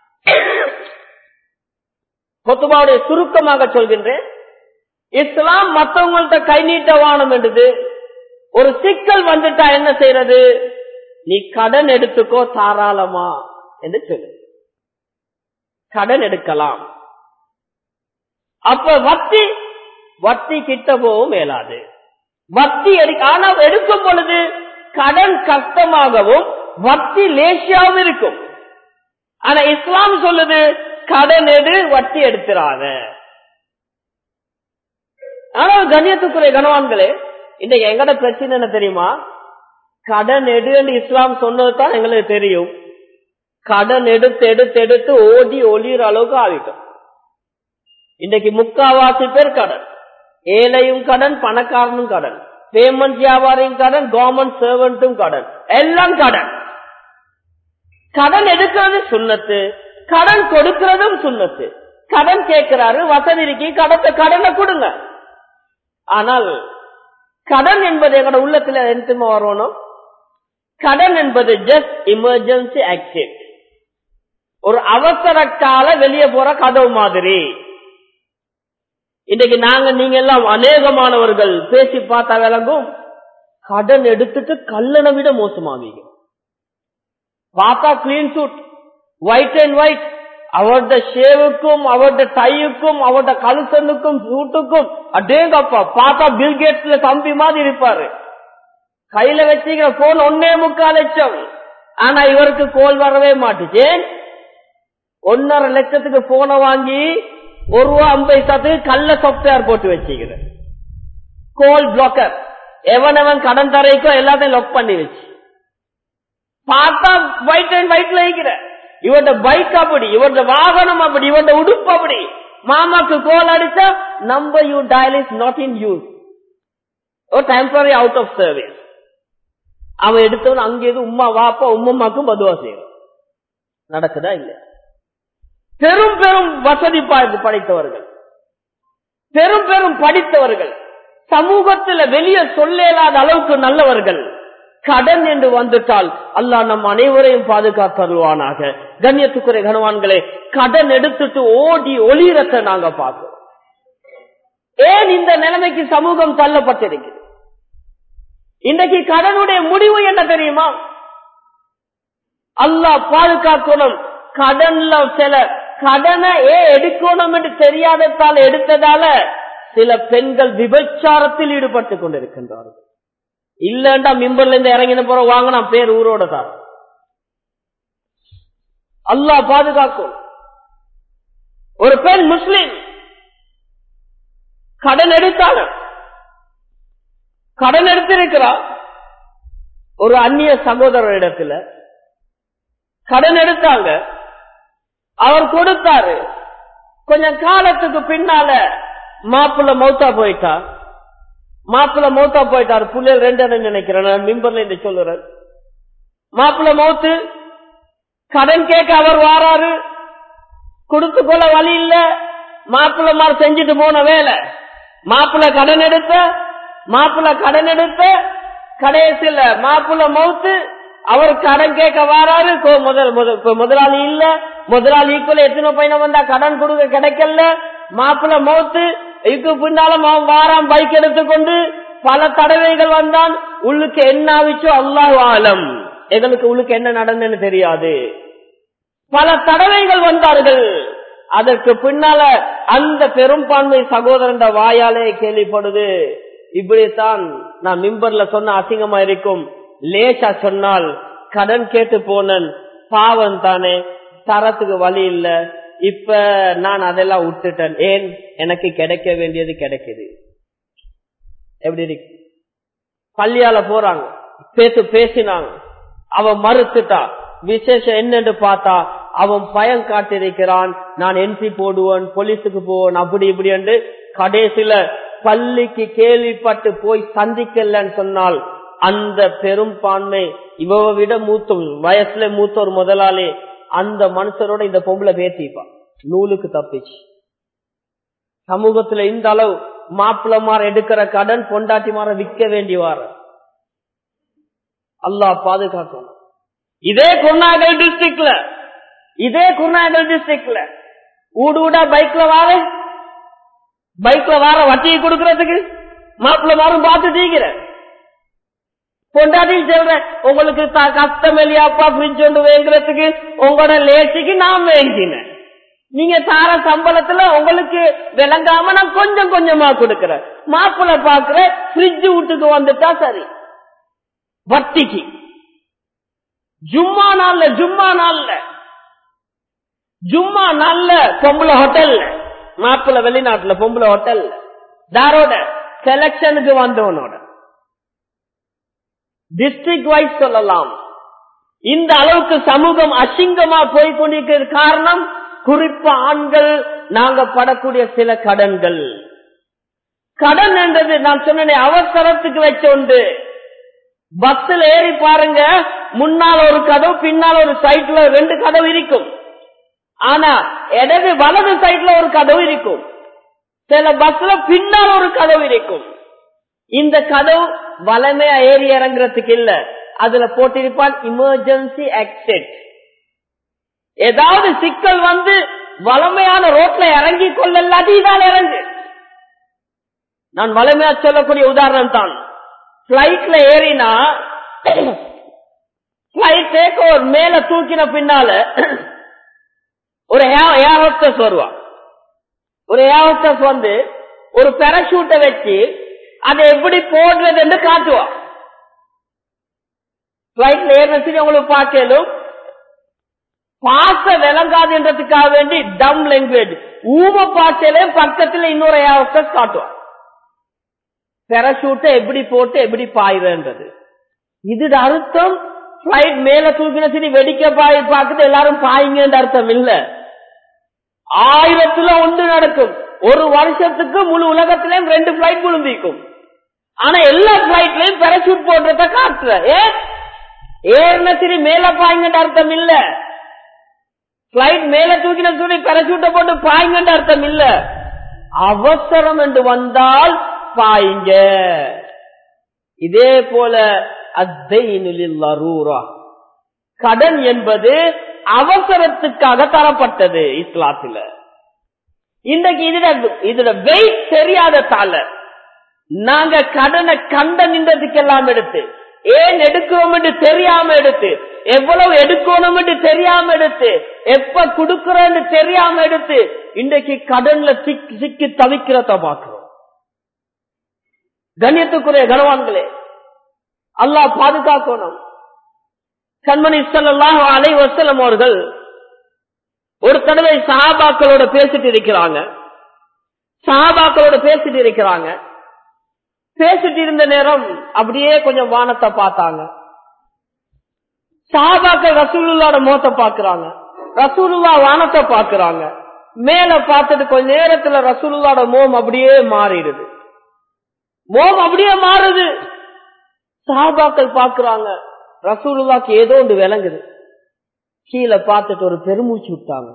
கொத்துபாவுடைய சுருக்கமாக சொல்கின்றேன், இஸ்லாம் மற்றவங்கள்ட்ட கை நீட்ட வானம் என்றது. ஒரு சிக்கல் வந்துட்டா என்ன செய்யறது? நீ கடன் எடுத்துக்கோ தாராளமா என்று சொல்லு. கடன் எடுக்கலாம். அப்ப வட்டி வட்டி கிட்ட போகவும் மேலாது. வட்டி எடுக்க, ஆனா எடுக்கும் பொழுது கடன் கஷ்டமாகவும் வட்டி லேசியாகவும் இருக்கும். ஆனா இஸ்லாம் சொல்லுது கடன் எடு, வட்டி எடுத்துறாத. ஆனால் கண்ணியத்துக்குரிய கணவான்களே, இன்னைக்கு எங்கட பிரச்சனை என்ன தெரியுமா? கடன் எடு என்று இஸ்லாம் சொன்னதுதான் எங்களுக்கு தெரியும். கடன் எடுத்து எடுத்து எடுத்து ஓடி ஒளிகிற அளவுக்கு ஆகிட்டோம். இன்னைக்கு முக்காவாசி பேர் கடன், ஏழையும் கடன், பணக்காரனும் கடன், பேமெண்ட் வியாபாரியும் கடன், கவர்மெண்ட் சர்வன்ட்டும் கடன், எல்லாம் கடன். கடன் எடுக்கிறது சுன்னத்து, கடன் கொடுக்கிறதும் சுன்னத்து. கடன் கேட்கிறாரு, வசதி இருக்கு, கடத்தை கடனை கொடுங்க. ஆனால் கடன் என்பது எங்களோட உள்ளத்துல என்ன வரணும்? கடன் என்பது ஜஸ்ட் எமர்ஜென்சி ஆக்டிவ், ஒரு அவசர கால வெளியே போற கதவு மாதிரி. இன்னைக்கு நாங்க நீங்க எல்லாம் அநேகமானவர்கள் பேசி பார்த்தா விளங்கும், கடன் எடுத்துட்டு கல்லணை விட மோசமாவீங்க. பார்த்தா clean suit, white and white, அவருடைய ஷேவுக்கும் அவருடைய டையுக்கும் அவருடைய கலுசனுக்கும் சூட்டுக்கும் அடேங்கப்பா, பார்த்தா பில்கேட்ஸ்ல தம்பி மாதிரி இருப்பாரு. கையில வச்சுக்கிற போன் ஒன்னே முக்கால் லட்சம். ஆனா இவருக்கு கோல் வரவே மாட்டுச்சு. ஒன்னரை லட்சத்துக்கு போனை வாங்கி ஒரு ரூபா ஐம்பது சதத்துக்கு கல்ல சாப்ட்வேர் போட்டு வச்சுக்கிற கோல் பிளாக்கர். எவன் எவன் கடன் தரைக்கோ எல்லாத்தையும் லாக் பண்ணி வச்சு பார்த்தா ஒயிட் அண்ட் ஒயிட்ல இருக்கிற. இவருடைய பைக் அப்படி, இவருடைய வாகனம் அப்படி, இவருடைய உடுப்பு அப்படி. மாமாக்கு கோல் அடிச்சா number you dial is not in use, ஒரு டெம்பரரி அவுட் ஆஃப் சர்வீஸ். அவன் எடுத்தவன் அங்கேயும் உம்மா வாப்பா உம்மம்மாக்கும் பதுவா செய்யும். நடக்குதா இல்ல? பெரும் பெரும் வசதி படைத்தவர்கள், பெரும் பெரும் படித்தவர்கள், சமூகத்தில் வெளியே சொல்ல இயலாத அளவுக்கு நல்லவர்கள், கடன் என்று வந்துட்டால் அல்லாஹ் நம் அனைவரையும் பாதுகாத்தருவானாக. கண்ணியத்துக்குரிய கணவான்களே, கடன் எடுத்துட்டு ஓடி ஒளிரத்தை நாங்க பார்க்கிறோம். ஏன் இந்த நிலைமைக்கு சமூகம் தள்ளப்பட்டிருக்கிறது? இன்றைக்கு கடனுடைய முடிவு என்ன தெரியுமா? அல்லாஹ் பாதுகாக்கணும். கடன்ல சில கடனை ஏ எடுக்கணும் என்று தெரியாததால் எடுத்ததால சில பெண்கள் விபச்சாரத்தில் ஈடுபட்டுக் கொண்டிருக்கின்றார்கள். இல்லண்டா மிம்பர்ல இருந்து இறங்கின போற வாங்கினா பேர் ஊரோட தான். அல்லாஹ் பாதுகாக்கும். ஒரு பெண் முஸ்லிம் கடன் எடுத்தாங்க, கடன் எடுத்திருக்கிறார். ஒரு அந்நிய சகோதரரிடத்துல கடன் எடுத்தாங்க, அவர் கொடுத்தாரு. கொஞ்சம் காலத்துக்கு பின்னால மாப்பிள்ள மௌத்தா போயிட்டா, மாப்பிள்ள மௌத்தா போயிட்டாரு. புள்ளைகள் ரெண்டு நினைக்கிறேன், நான் மிம்பர்ல இருந்து சொல்லுறேன். மாப்பிள்ள மௌத்து, கடன் கேட்க அவர் வாராரு, கொடுத்து கொள்ள வழி இல்ல. மாப்பிள்ள மாதிரி செஞ்சுட்டு போன வேலை, மாப்பிள்ள கடன் எடுத்த மாப்பிள்ள கடன் எடுத்த கடைசியில மாப்பிள்ள மௌத்து, அவர் கடன் கேட்க வாராரு. முதல் முதலாளி இல்ல, முதலாளிக்குள்ள எத்தனை பையன் வந்தா கடன் கொடுக்க கிடைக்கல. மாப்பிள்ள மௌத்து, இதுக்கு பின்னாலும் அவன் வாரான் பைக் எடுத்துக்கொண்டு. பல தடவைகள் வந்தான். உள்ளுக்கு என்ன ஆவிச்சோ அல்லாஹ் ஆலம், எங்களுக்கு உள்ளுக்கு என்ன நடந்ததுன்னு தெரியாது. பல தடவைகள் வந்தார்கள். அதற்கு பின்னால அந்த பெரும்பான்மை சகோதரன் வாயாலே கேள்விப்படுது. இப்படித்தான் நான் மிம்பர்ல சொன்ன அசிங்கமா இருக்கும். லேசா சொன்னால் கடன் கேட்டு போனன், பாவம் தானே, தரத்துக்கு வழி இல்ல, இப்ப நான் அதெல்லாம் விட்டுட்டேன். ஏன், எனக்கு கிடைக்க வேண்டியது கிடைக்குது. எப்படி இருக்கு? பள்ளியால போறாங்க, பேசு பேசினாங்க, அவன் மறுத்துட்டா. விசேஷம் என்னன்னு பார்த்தா அவன் பயம் காட்டிருக்கிறான், நான் என்ட்ரி போடுவேன், போலீஸுக்கு போவேன், அப்படி இப்படி என்று. கடைசியில பள்ளிக்கு கேள்விப்பட்டு போய் சந்திக்கலன்னு சொன்னால் அந்த பெரும்பான்மை இவ விட மூத்த வயசுல மூத்த ஒரு முதலாளி அந்த மனுஷரோட இந்த பொம்பளை பேத்திப்பான். நூலுக்கு தப்பிச்சு சமூகத்துல இந்த அளவு மாப்பிளமார் எடுக்கிற கடன் பொண்டாட்டி மாற விற்க வேண்டியவார. அல்லாஹ் பாதுகாக்கணும். இதே குருநாகல் டிஸ்ட்ரிக்ட்ல இதே குருநாகல் டிஸ்ட்ரிக்ட்ல ஊடு ஊடா பைக்ல வார பைக்ல வார வட்டியை கொடுக்கறதுக்கு மாப்பிள்ள மாறும் பார்த்து தீக்கிற பொண்டாட்டி சொல்ற, உங்களுக்கு கஷ்டம் இல்லையாப்பா ஃப்ரிட்ஜ் ஒன்று வேங்குறதுக்கு, உங்களோட லேசிக்கு நான் வேங்கினேன், நீங்க தார சம்பளத்துல உங்களுக்கு விளங்காம நான் கொஞ்சம் கொஞ்சமா கொடுக்கறேன். மாப்பிள்ள பாக்குற ஃப்ரிட்ஜ் வீட்டுக்கு வந்துட்டா சரி, வட்டிக்கு. ஜும்மா நாள்ல ஜும்மா நாள்ல ஜும்மா நாள்ல பொம்பளை ஹோட்டல்ல, மாப்பிள்ள வெளிநாட்டுல பொம்பளை ஹோட்டல்ல, தாரோட செலக்ஷனுக்கு வந்தவனோட டிஸ்ட்ரிக்ட் வைஸ் சொல்லலாம். இந்த அளவுக்கு சமூகம் அசிங்கமா போய்கொண்டிருக்கிறது. காரணம், குறிப்பா ஆண்கள் நாங்க படக்கூடிய சில கடன்கள். கடன் என்றது நான் சொன்னேன் அவசரத்துக்கு வச்ச உண்டு. பஸ்ல ஏறி பாருங்க, முன்னால் ஒரு கதவு பின்னால் ஒரு சைட்ல ரெண்டு கதவு இருக்கும். ஆனா இடது வலது சைட்ல ஒரு கதவு இருக்கும். சில பஸ்ல பின்னால் ஒரு கதவு இருக்கும். இந்த கதவு வலமையா ஏறி இறங்குறதுக்கு இல்ல, அதுல போட்டிருப்பான் எமர்ஜென்சி எக்ஸிட். ஏதாவது சிக்கல் வந்து வலமையான ரோட்ல இறங்கி கொள்ளலாட்டி இதால் இறங்கு. நான் வலமையா சொல்லக்கூடிய உதாரணம் தான். பிளைட்ல ஏறினா பிளைட் டேக் ஓவர் மேல தூக்கின பின்னால ஒரு ஏர் ஹோஸ்டஸ் வருவான். ஒரு ஏர் ஹோஸ்டஸ் வந்து ஒரு பேராசூட்டை வச்சு அதை எப்படி போடுறது என்று காட்டுவான். பிளைட்ல ஏறினதுக்கு உங்களுக்கு பார்க்கலும் பாச விளங்காதுன்றதுக்காக வேண்டி டம் லாங்குவேஜ் ஊம பாசையில பக்கத்துல இன்னொரு ஏர் ஹோஸ்டஸ் காட்டுவான். பேராசூட்டை எப்படி போட்டு எப்படி பாயுறது. இது அர்த்தம் பிளைட் மேல தூக்கின சரி வெடிக்க பாய் பார்க்குது எல்லாரும் பாயுங்க அர்த்தம் இல்ல. ஆயிரத்துல ஒன்று நடக்கும். ஒரு வருஷத்துக்கு முழு உலகத்திலையும் ரெண்டு பிளைட் விழுந்திக்கும். ஆனா எல்லா பிளைட்லயும் பேராசூட் போடுறத காட்டுற. ஏறின சரி மேல பாயுங்க அர்த்தம் இல்ல. பிளைட் மேல தூக்கின சொல்லி பேராசூட்டை போட்டு பாயுங்க அர்த்தம் இல்ல. அவசரம் என்று வந்தால் பாயுங்க. இதே போல கடன் என்பது அவசரத்துக்காக தரப்பட்டது இஸ்லாத்துல. இன்றைக்கு இதுல இதுல வெயிட் தெரியாத தால நாங்க கடனை கண்ட நின்றதுக்கெல்லாம் எடுத்து, ஏன் எடுக்கிறோம் என்று தெரியாம எடுத்து, எவ்வளவு எடுக்கணும் என்று தெரியாம எடுத்து, எப்ப கொடுக்கிறோம் தெரியாம எடுத்து, இன்றைக்கு கடன்ல சிக்கி தவிக்கிறத பார்க்கிறோம். கண்ணியத்துக்குரிய கனவான்களே, அல்லாஹ் பாதுகாக்கணும். கண்மணி ஸல்லல்லாஹு அலைஹி வஸல்லம் அவர்கள் ஒரு தடவை சஹாபாக்களோட பேசிட்டு இருக்கிறாங்க. சஹாபாக்களோட பேசிட்டு இருக்கிறாங்க. பேசிட்டு இருந்த நேரம் அப்படியே கொஞ்சம் வானத்தை பார்த்தாங்க. சஹாபாக்கள் ரசூலுல்லாஹ்வோட முகத்தை பார்க்கறாங்க. ரசூலுல்லாஹ் வானத்தை பார்க்கறாங்க. மேல பார்த்துட்டு கொஞ்ச நேரத்துல ரசூலுல்லாஹ்வோட முகம் அப்படியே மாறிடுது. முகம் அப்படியே மாறுது. சஹாபாக்கள் பார்க்கறாங்க. ரசூலுல்லாஹ்க்கு ஏதோ ஒன்று விளங்குது. கீழே பார்த்துட்டு ஒரு பெருமூச்சு விட்டாங்க.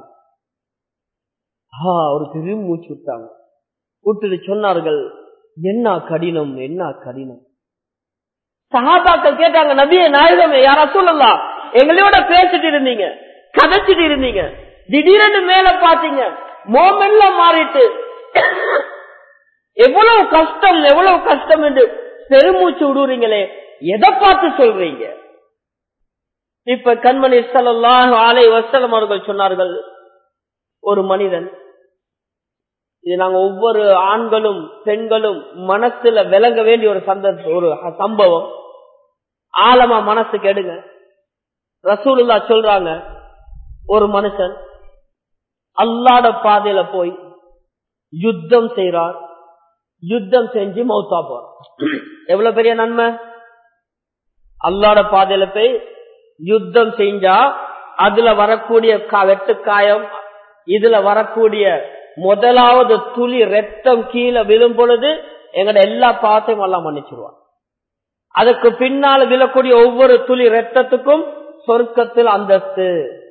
ஒரு பெருமூச்சு விட்டாங்க. விட்டுட்டு சொன்னார்கள், என்ன கடினம், என்ன கடினம். சஹாபாக்கள் கேட்டாங்க, நபியே நாயகமே, யா ரசூலல்லாஹ், எங்களோட பேசிட்டு இருந்தீங்க, கதைச்சிட்டு இருந்தீங்க, திடீரென்று மேல பாத்தீங்க, மோமெல்லாம் மாறிட்டு எவ்வளவு கஷ்டம், எவ்வளவு கஷ்டம் என்று பெருமூச்சு விடுறீங்களே, எதை பார்த்து சொல்றீங்க? இப்ப கண்மணி ஸல்லல்லாஹு அலைஹி வஸல்லம் அவர்கள் சொன்னார்கள், ஒரு மனிதன், இது நாங்க ஒவ்வொரு ஆண்களும் பெண்களும் மனசுல விளங்க வேண்டிய ஒரு சந்தர்ப்பம், ஒரு சம்பவம். ஆழமா மனசுக்கு எடுங்க. ரசூலுல்லாஹ் சொல்றாங்க, ஒரு மனுஷன் அல்லாஹ்வுடைய பாதையில போய் யுத்தம் செய்றார். யுத்தம் செஞ்சு மௌத்தா போறார். எவ்வளவு பெரிய நன்மை! அல்லாஹ்வுடைய பாதையில போய் யுத்தம் செஞ்சா அதுல வரக்கூடிய வெட்டு காயம், இதுல வரக்கூடிய முதலாவது துளி ரத்தம் கீழே விழும் பொழுது எங்கட எல்லா பாவத்தையும் எல்லாம் மன்னிச்சிருவான். அதுக்கு பின்னால் விழக்கூடிய ஒவ்வொரு துளி ரத்தத்துக்கும் சொர்க்கத்தில் அந்தஸ்து.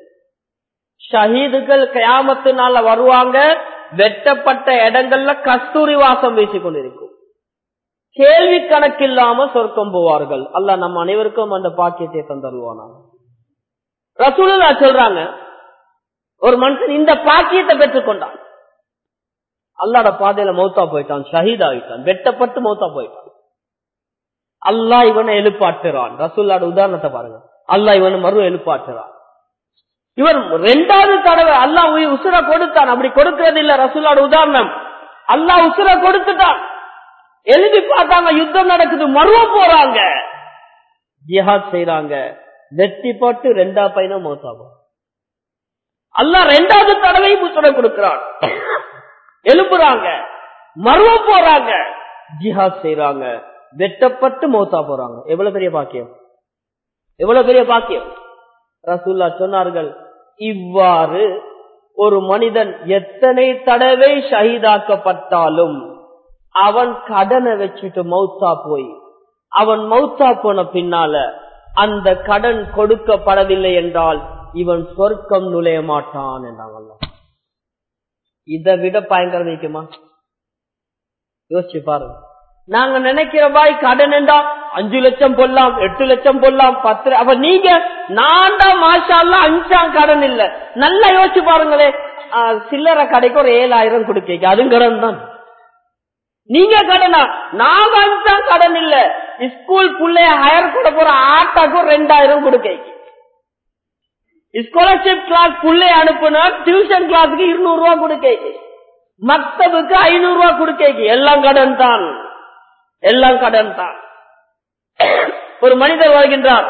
ஷஹீதுகள் கியாமத்தினால வருவாங்க, வெட்டப்பட்ட இடங்கள்ல கஸ்தூரி வாசம் வீசிக் கொண்டிருக்கும். கேள்வி கணக்கில்லாம சொர்க்கம் போவார்கள். அல்லாஹ் நம்ம அனைவருக்கும் அந்த பாக்கியத்தை தந்தருவானா. ரசூலுல்லாஹ் சொல்றாங்க, ஒரு மனுஷன் இந்த பாக்கியத்தை பெற்றுக் கொண்டான், அல்லாஹ்வுடைய பாதையில மௌத்தா போயிட்டான், ஷஹீத் ஆகிட்டான், வெட்டப்பட்டு மௌத்தா போயிட்டான். அல்லாஹ் இவனை எழுப்பாட்டுறான். ரசூலுல்லாஹ்வுடைய உதாரணத்தை பாருங்க. அல்லாஹ் இவனை மறு எழுப்பாட்டுறான். இவர் ரெண்டாவது தடவை அல்லாஹ் உசுர கொடுத்தான். அப்படி கொடுக்கிறது இல்ல ரசூலுல்லாஹ்வுடைய உதாரணம். அல்லாஹ் உசுர கொடுத்துட்டான். எழுதி பார்த்தாங்க, யுத்தம் நடக்குது, மறுவ போறாங்க, ஜிஹாத் செய்யறாங்க, வெற்றி போட்டு ரெண்டா பையனும் மௌத்தாகும். அல்லாஹ் ரெண்டாவது தடவை உசுர கொடுக்கிறான். எழுப்புறாங்க, மறுவ போறாங்க, ஜிஹாத் செய்யறாங்க, வெட்டப்பட்டு மௌத்தா போறாங்க. எவ்வளவு பெரிய பாக்கியம், எவ்வளவு பெரிய பாக்கியம். ரசூலுல்லாஹ் சொன்னார்கள், இவ்வாறு ஒரு மனிதன் எத்தனை தடவை ஷஹீதாக்கப்பட்டாலும் அவன் கடனை வச்சுட்டு மௌத்தா போய் அவன் மௌத்தா போன பின்னால அந்த கடன் கொடுக்கப்படவில்லை என்றால் இவன் சொர்க்கம் நுழைய மாட்டான் என்றாங்க. இதை விட பயங்கரம் இருக்குமா? யோசிச்சு பாருங்க. நாங்க நினைக்கிற பாய் கடன் என்றா அஞ்சு லட்சம் போடலாம், எட்டு லட்சம் போடலாம், பத்து. அப்ப நீங்க நான்டா மாஷா அல்லாஹ் அஞ்சாம் கடன் இல்ல. நல்லா யோசிச்சு பாருங்களே, சில்லறை கடைக்கு ஒரு ஏழாயிரம் கொடுக்க, அதுவும் கடன் தான். நீங்க கடனா? நாங்க அஞ்சாம் கடன் இல்ல. ஸ்கூல் புள்ளைய ஹயர் கூட போற ஆட்டாக்கும் ரெண்டாயிரம் கொடுக்க, ஸ்காலர்ஷிப் கிளாஸ் புள்ளைய அனுப்புனா டியூஷன் கிளாஸுக்கு இருநூறு ரூபாய் கொடுக்க, மக்தபுக்கு ஐநூறு ரூபாய் கொடுக்க, எல்லாம் கடன் தான், எல்லாம் கடன் தான். ஒரு மனிதர் வருகின்றார்.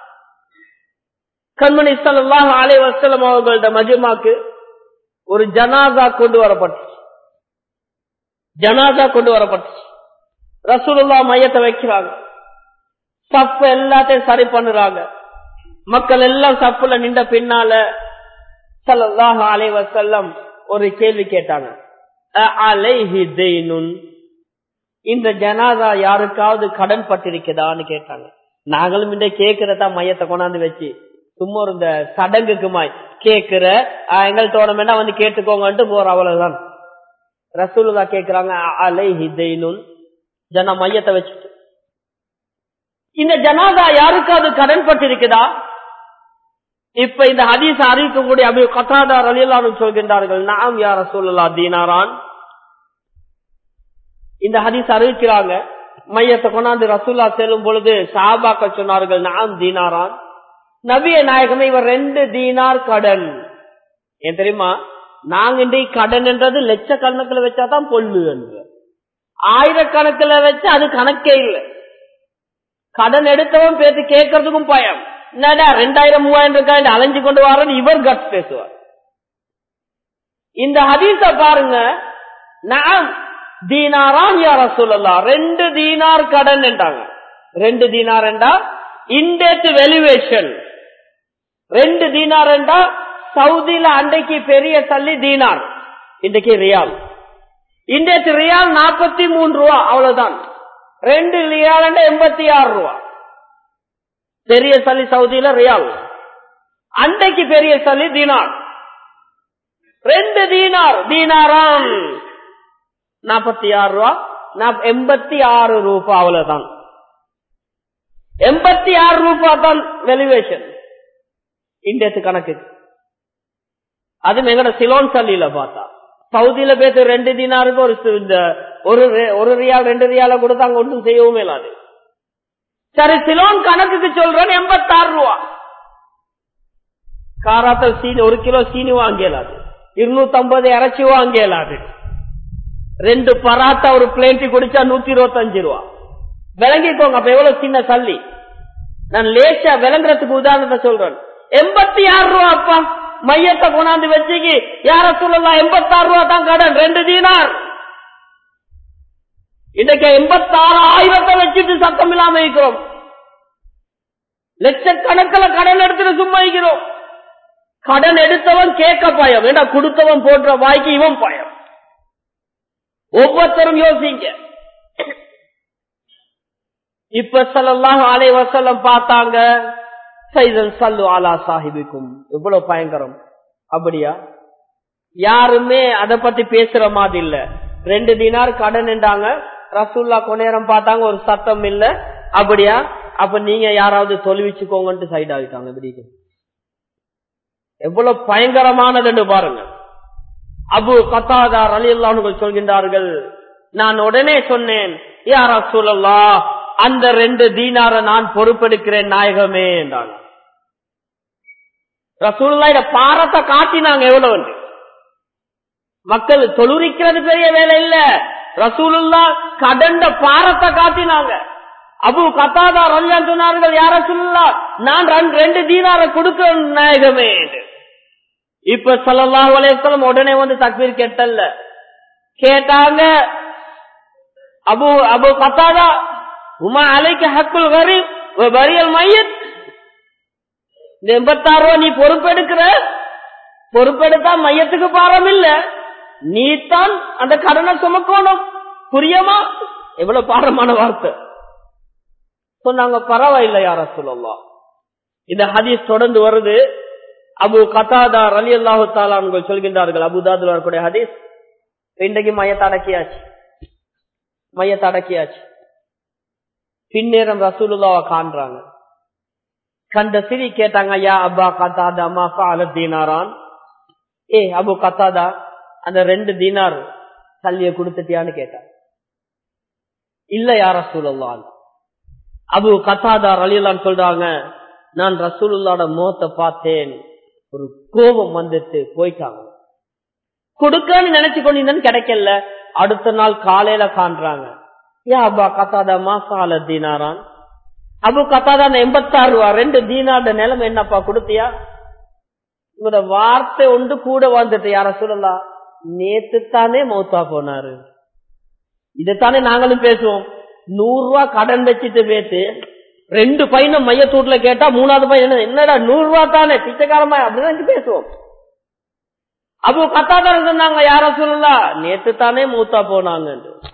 கண்மணி ஸல்லல்லாஹு அலைஹி வஸல்லம் அவர்களோட மஜ்மாக்கு ஒரு ஜனாசா கொண்டு வரப்பட்டு ஜனாசா கொண்டு வரப்பட்டு ரசூலுல்லாஹ் மையத்தை வைக்கிறாங்க. சஃப் எல்லாத்தையும் சரி பண்ணுறாங்க. மக்கள் எல்லாம் சஃப்ல நின்ற பின்னால ஸல்லல்லாஹு அலைஹி வஸல்லம் ஒரு கேள்வி கேட்டாங்க, அலைஹி தைனுன், இந்த ஜனாதா யாருக்காவது கடன் பட்டிருக்குதான்னு கேட்டாங்க. நாங்களும் இந்த கேக்குறதா மையத்தை கொண்டாந்து வச்சு சும்மா இந்த சடங்குக்குமாய் கேக்குற எங்கள்கிட்ட வேணா வந்து கேட்டுக்கோங்கன்ட்டு போற, அவ்வளவுதான். ரசூலுல்லாஹ் கேக்குறாங்க, அலைஹி தைனுன், ஜனா மையத்தை வச்சுட்டு இந்த ஜனாதா யாருக்காவது கடன் பட்டிருக்குதா? இப்ப இந்த ஹதீஸ் அறிவிக்கக்கூடிய அபூ கதாதா ரலியல்லாஹு அன்ஹு சொல்கின்றார்கள், நஅம் யா ரசூலுல்லாஹ் தீனாரான், இந்த ஹதீஸ் அறிவிக்கிறாங்க. மையத்தை கொண்டாந்து ரசூல்லா செல்லும் பொழுது சஹாபாக்கள் சொன்னார்கள், நான் தீனாரான், நபிய நாயகமே இவர் ரெண்டு தீனார் கடன். ஏன் தெரியுமா, நாங்க இன்றைக்கு கடன் என்றது லட்சக்கணக்கில் வச்சாதான் பொல்லு என்று, ஆயிரக்கணக்கில் வச்சு அது கணக்கே இல்லை. கடன் எடுத்தவன் பேசி கேட்கறதுக்கும் பயம். என்னடா ரெண்டாயிரம் மூவாயிரம் ரூபாய் அலைஞ்சு கொண்டு வர இவர் கட் பேசுவார். இந்த ஹதீஸ பாருங்க, நான் தீனாரான் யா ரசூலல்லாஹ், ரெண்டு தீனார் கடன் என்றாங்க. ரெண்டு தீனார் என்றா இன்டேட் வேல்யூவேஷன். ரெண்டு தீனார் என்றா சவுதியில அன்றைக்கு பெரிய சல்லி தீனார், இன்றைக்கு ரியால். இன்றைக்கு ரியால் நாற்பத்தி மூணு ரூபா, அவ்வளவுதான். ரெண்டு ரியால் எண்பத்தி ஆறு ரூபா பெரிய சல்லி சவுதியில ரியால். அன்றைக்கு பெரிய சல்லி தீனார். ரெண்டு தீனார் தீனாராம் நாற்பத்தி ஆறு ரூபா, எண்பத்தி ஆறு ரூபா, அவ்வளவுதான். எண்பத்தி ஆறு ரூபா தான் வேல்யூவேஷன் இன்றைக்கு கணக்கு. அது எங்கட சிலோன் சல்லியில பார்த்தா, சவுதியில பேச ரெண்டு தீனாருக்கு ஒரு ஒரு ரியால் ரெண்டு ரியால கொடுத்தாங்க, ஒன்றும் செய்யவும் இல்லாது. சரி, சிலோன் கணக்குக்கு சொல்றேன் எண்பத்தி ஆறு ரூபா. காராத்தல் சீனி ஒரு கிலோ சீனி வாங்கலாது, இருநூத்தி ஐம்பது இறைச்சி வாங்கலாது, ரெண்டு பராத்தா ஒரு பிளேட்டி குடிச்சா நூத்தி இருபத்தி அஞ்சு ரூபா. விளங்கிக்கோங்க அப்ப எவ்வளவு சின்ன சல்லி. நான் லேசா விளங்குறதுக்கு உதாரணத்தை சொல்றேன். எண்பத்தி ஆறு ரூபா அப்பா மையத்தை கொண்டாந்து வச்சுக்கு யார சொல்லலாம், எண்பத்தி ஆறு ரூபா தான் கடன், ரெண்டு தீனார். இன்னைக்கு எண்பத்தி ஆறு ஆயிரத்தை வச்சுட்டு சத்தம் இல்லாம இருக்கிறோம். லட்சக்கணக்கில் கடன் எடுத்துட்டு சும்மா இருக்கிறோம். கடன் எடுத்தவன் கேட்க பயம், ஏண்டா கொடுத்தவன் போன்ற வாய்க்கு இவன் பயம். ஒவ்வொருத்தரும் யோசிங்க. இப்ப ஸல்லல்லாஹு அலைஹி வஸல்லம் பார்த்தாங்க, சைதன் சல்லு அலா சாஹிபிக்கும், எவ்வளவு பயங்கரம். அப்படியா, யாருமே அதை பத்தி பேசுற மாதிரி இல்ல. ரெண்டு தினார் கடன் என்றாங்க, ரசூல்லா கொண்டேரம் பார்த்தாங்க, ஒரு சத்தம் இல்ல. அப்படியா, அப்ப நீங்க யாராவது தொழுவிச்சுக்கோங்கன்ட்டு சைட் ஆகிட்டாங்க. இப்படி எவ்வளவு பயங்கரமானது பாருங்க. அபு கத்தாதா ரலியல்லாஹு அன்ஹு சொல்கின்றார்கள், நான் உடனே சொன்னேன், யா ரசூலல்லாஹ், அந்த ரெண்டு தீனார நான் பொறுப்பெடுக்கிறேன் நாயகமே என்றாங்க. ரசூலுல்லாஹ் இத பாரத்தை காட்டினாங்க எவ்வளவு. மக்கள் தொழுவிக்கிறது பெரிய வேலை இல்ல, ரசூலுல்லாஹ் கடந்த பாரத்தை காட்டினாங்க. அபு கத்தாதா ரலியல்லாஹு சொன்னார்கள், யா ரசூலுல்லாஹ், நான் ரெண்டு தீனார கொடுக்கிறேன் நாயகமே. இப்ப ஸல்லல்லாஹு அலைஹி வஸல்லம் உடனே வந்து தக்பீர் கேட்டல்ல, கேட்டாங்க, அபு அபு கத்தாதா, உமா அலைக்க ஹக்குல் கரீம் வ பரியல் மையத், இந்த எண்பத்தி ஆறு ரூபா நீ பொறுப்பெடுக்கிற, பொறுப்பெடுத்தா மையத்துக்கு பாரம் இல்ல, நீ தான் அந்த கடனை சுமக்கணும், புரியுமா? எவ்வளவு பாரமான வார்த்தை சொன்னாங்க. பரவாயில்லை யா ரசூலல்லாஹ். இந்த ஹதீஸ் தொடர்ந்து வருது. அபு கத்தாதா ரலியல்லாஹு தஆலா அன்ஹு சொல்கின்றார்கள், அபூதாவுல வரக்கூடிய ஹதீஸ், இன்றைக்கு மையத்தை அடக்கியாச்சு, மையத்தை அடக்கியாச்சு. பின்னேரம் ரசூலுல்லாஹ் காண்றாங்க, கண்ட சிரி கேட்டாங்க, யா அபா கத்தாதா மா ஃபஅல தீனாரான், ஏ அபு கத்தாதா, அந்த ரெண்டு தீனார் சல்லிய கொடுத்துட்டியான்னு கேட்டாங்க. இல்ல யா ரசூலுல்லாஹ். அபு கத்தாதா ரலியல்லாஹு சொல்றாங்க, நான் ரசூலுல்லாஹ்வோட முகத்தை பார்த்தேன், ஒரு கோபம் வந்துட்டு போயிட்டாங்க. கொடுக்கன்னு நினைச்சு கொண்டிருந்தேன், கிடைக்கல. அடுத்த நாள் காலையில காண்றாங்க, யா அபா கத்தாதா மா ஃபஅல தீனாரான், அபு கத்தாதா எண்பத்தி ஆறு ரூபா ரெண்டு தீனாரோட நிலைமை என்னப்பா கொடுத்தியா? உங்களோட வார்த்தை ஒன்று கூட வந்துட்டு, யார சொல்லலாம், நேத்து தானே மௌத்தா போனாரு. இதைத்தானே நாங்களும் பேசுவோம். நூறு ரூபா கடன் வச்சுட்டு பேசு, ரெண்டு பையனும் மையத்தூட்ல கேட்டா மூணாவது பையன் என்னடா நூறு ரூபா தானே பிச்சைக்காரமா அப்படிதான் பேசுவோம். அபு கத்தாதா சொன்னாங்க, யார சொல்லலாம், நேத்து தானே மூத்தா போனாங்க.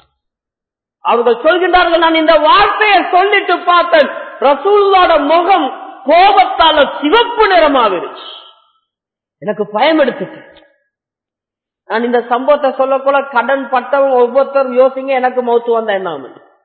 அவர்கள் சொல்கின்றார்கள், நான் இந்த வார்த்தையை சொல்லிட்டு பார்த்தேன், ரசூலுல்லாஹ்வோட முகம் கோபத்தால சிவப்பு நிறமாவிருச்சு. எனக்கு பயம் எடுத்துட்டு நான் இந்த சம்பவத்தை சொல்லக்கூட கடன் பட்டவங்க ஒவ்வொருத்தரும் யோசிங்க, எனக்கு மௌத்து வந்தா என்ன?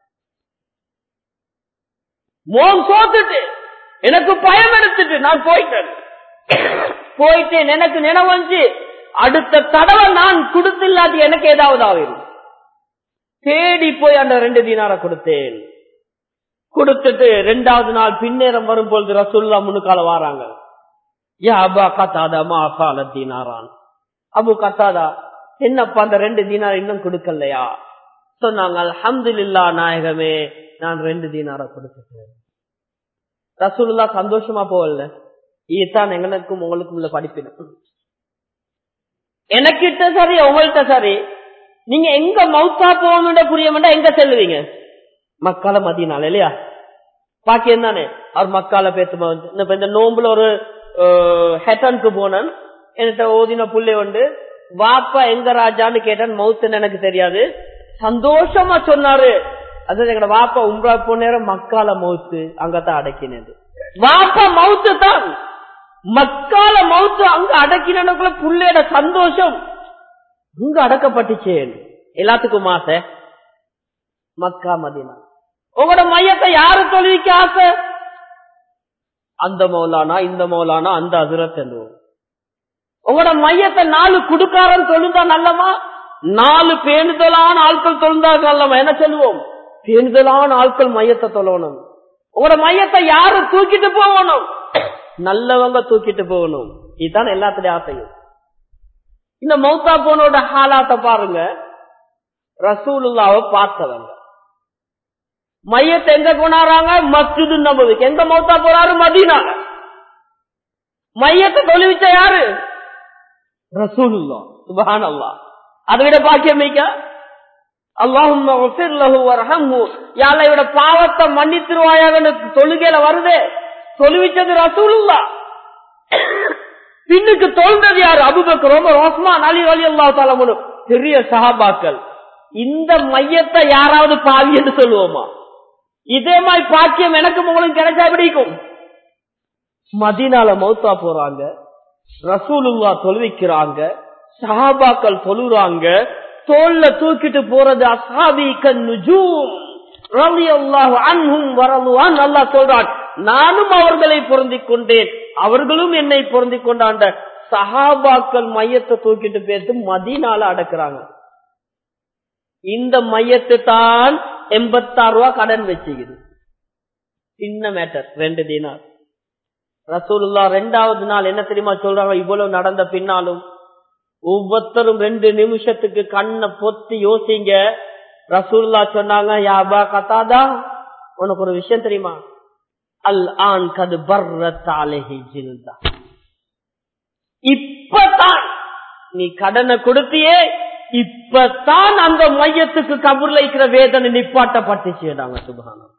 மோகம் சோத்துட்டு எனக்கு பயம் எடுத்துட்டு நான் போயிட்டேன் போயிட்டேன் எனக்கு நினைவஞ்சு அடுத்த தடவை நான் கொடுத்தில்லாது எனக்கு ஏதாவது ஆகிடும். தேடி போய் அந்த ரெண்டு தீனார கொடுத்தேன். கொடுத்துட்டு ரெண்டாவது நாள் பின்னேரம் வரும்பொழுது ரசூலுல்லாஹ் முன்னுக்கால வாராங்க. யா அபா கத்தாதா மா ஃபால தீனாரான். அபு கத்தாதா, என்னப்பா அந்த ரெண்டு தீனார் இன்னும் கொடுக்கலையா? சொன்னாங்க, அல்ஹம்துலில்லாஹ் நாயகமே, நான் ரெண்டு தீனார கொடுத்துட்டேன். ரசூலுல்லாஹ் சந்தோஷமா போகல. இதுதான் எங்களுக்கும் உங்களுக்கும் உள்ள படிப்பின. எனக்கிட்ட சரி உங்கள்கிட்ட சரி, நீங்க எங்க மௌத்தா போவோம் புரிய மாட்டா எங்க செல்லுவீங்க? மக்கால மதியனால இல்லையா? பாக்கியம் தானே. அவர் மக்கால பேத்து இந்த நோம்புல ஒரு ஹெட்டனுக்கு போனேன். என்கிட்ட ஓதின புள்ளை உண்டு. வாப்பா எங்க ராஜான்னு கேட்டான். மவுத்துன்னு எனக்கு தெரியாது. சந்தோஷமா சொன்னாரு. அது எங்க வாப்பா உம்ரா போன நேரம் மக்கால மவுத்து அங்கதான் அடக்கினது. வாப்பா மவுத்து தான் மக்கால மவுத்து அங்க அடக்கினக்குள்ள புள்ளையோட சந்தோஷம் இங்க அடக்கப்பட்டுச்சு. எல்லாத்துக்கும் ஆசை மக்கா மதீனா. உங்களோட மையத்தை யாரு தொழுவிக்க ஆசை? அந்த மௌலானா இந்த மௌலானா அந்த அசுரத் என்றும். உங்களோட மையத்தை நாலு குடுக்காரன் தொழுந்தா நல்லமா, நாலு பேணுதலான ஆட்கள் தொழுந்தா நல்லமா? என்ன சொல்லுவோம்? பேணுதலான ஆட்கள் மையத்தை தொழணும். உங்களோட மையத்தை யாரு தூக்கிட்டு போகணும்? நல்லவங்க தூக்கிட்டு போகணும். இதுதான் எல்லாத்துடைய ஆசையும். இந்த மௌத்தா போனோட ஹாலாத்த பாருங்க. ரசூலுல்லாஹ்வை பார்த்தவங்க மையத்தை எங்க கொண்டாடுறாங்க? மஸ்ஜிது நபவிக்கு. எங்க மௌத்தா போறாரு? மதீனால. மையத்தை தொழுவிச்ச யாரு? ரசூலுல்லாஹ். சுப்ஹானல்லாஹ். அதை விட பாக்கியம் மிக்க. அல்லாஹும்ம ஃபிர் லஹு வர்ஹம்ஹு, யா அல்லாஹ் இவட பாவத்தை மன்னித்துருவாயாக தொழுகையில வருதே. தொழுவிச்சது ரசூலுல்லாஹ். பின்னுக்கு தொழுந்தது யாரு? அபூபக்கர், உமர், உஸ்மான், அலி ரலியல்லாஹு தஆலா அன்ஹு, பெரிய சஹாபாக்கள். இந்த மையத்தை யாராவது பாவி என்று சொல்லுவோமா? இதே மாதிரி பாக்கியம் எனக்கு உங்களுக்கு கிடைச்சா பிடிக்கும். மதீனால மௌத்தா போறாங்க, ரசூலுல்லாஹ் தொழுவிக்கிறாங்க, சஹாபாக்கள் தொழுறாங்க, தோல்ல தூக்கிட்டு போறது அஸ்ஹாபி கன்னுஜூம் ரலியல்லாஹு அன்ஹும் வரதுவான். அல்லாஹ் சொல்றான், நானும் அவர்களை பொருந்திக் கொண்டேன், அவர்களும் என்னை பொருந்திக் கொண்டாண்ட சஹாபாக்கள் மையத்தை தூக்கிட்டு போயிட்டு மதீனால அடக்குறாங்க. இந்த மையத்து தான் எண்பத்தாறு ரூபா கடன் வச்சுக்குது. சின்ன மேட்டர், ரெண்டு தீனார். ரசூலுல்லாஹ் ரெண்டாவது நாள் என்ன தெரியுமா சொல்றாங்க? இவ்வளவு நடந்த பின்னாலும் ஒவ்வொருத்தரும் ரெண்டு நிமிஷத்துக்கு கண்ணை பொத்தி யோசிங்க. ரசூலுல்லாஹ் சொன்னாங்க, யா அபா கத்தாதா, உனக்கு ஒரு விஷயம் தெரியுமா? அல் ஆன் கது பர்ரத் அலைஹி ஜில்தா. இப்பதான் நீ கடனை கொடுத்தியே, இப்பதான் அந்த மையத்துக்கு கபூர்ல இருக்கிற வேதனை நிப்பாட்டப்பட்டுச்சு. சுப்ஹானல்லாஹ்.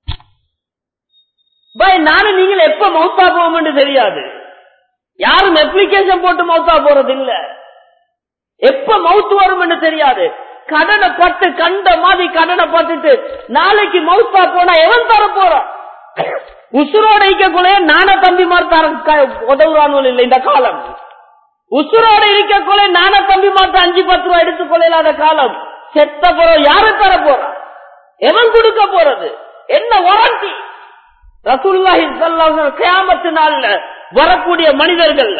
பாய், நானும் நீங்கள் எப்ப மௌத்தா போவோம் தெரியாது. யாரும் அப்ளிகேஷன் போட்டு மௌத்தா போறது இல்ல. எப்ப மௌத்து வரும் என்று தெரியாது. கடனை பட்டு கண்ட மாதிரி கடனை பட்டுட்டு நாளைக்கு மௌத்தா போனா எவன் தர போறான்? உசுரோட இருக்கக்குள்ளே நான தம்பி மாதிரி உதவுறானு இல்லை இந்த காலம். உசுரோட இருக்கக்குள்ளே நான தம்பி மாதிரி அஞ்சு பத்து ரூபாய் எடுத்துக் கொள்ளாத காலம். செத்த போறோம் யாரு தர போறான்? எவன் கொடுக்க போறது? என்ன வாரண்டி? ரசூலுல்லாஹி ஸல்லல்லாஹு அலைஹி வஸல்லம் கியாமத் நாள்ல வரக்கூடிய மனிதர்கள்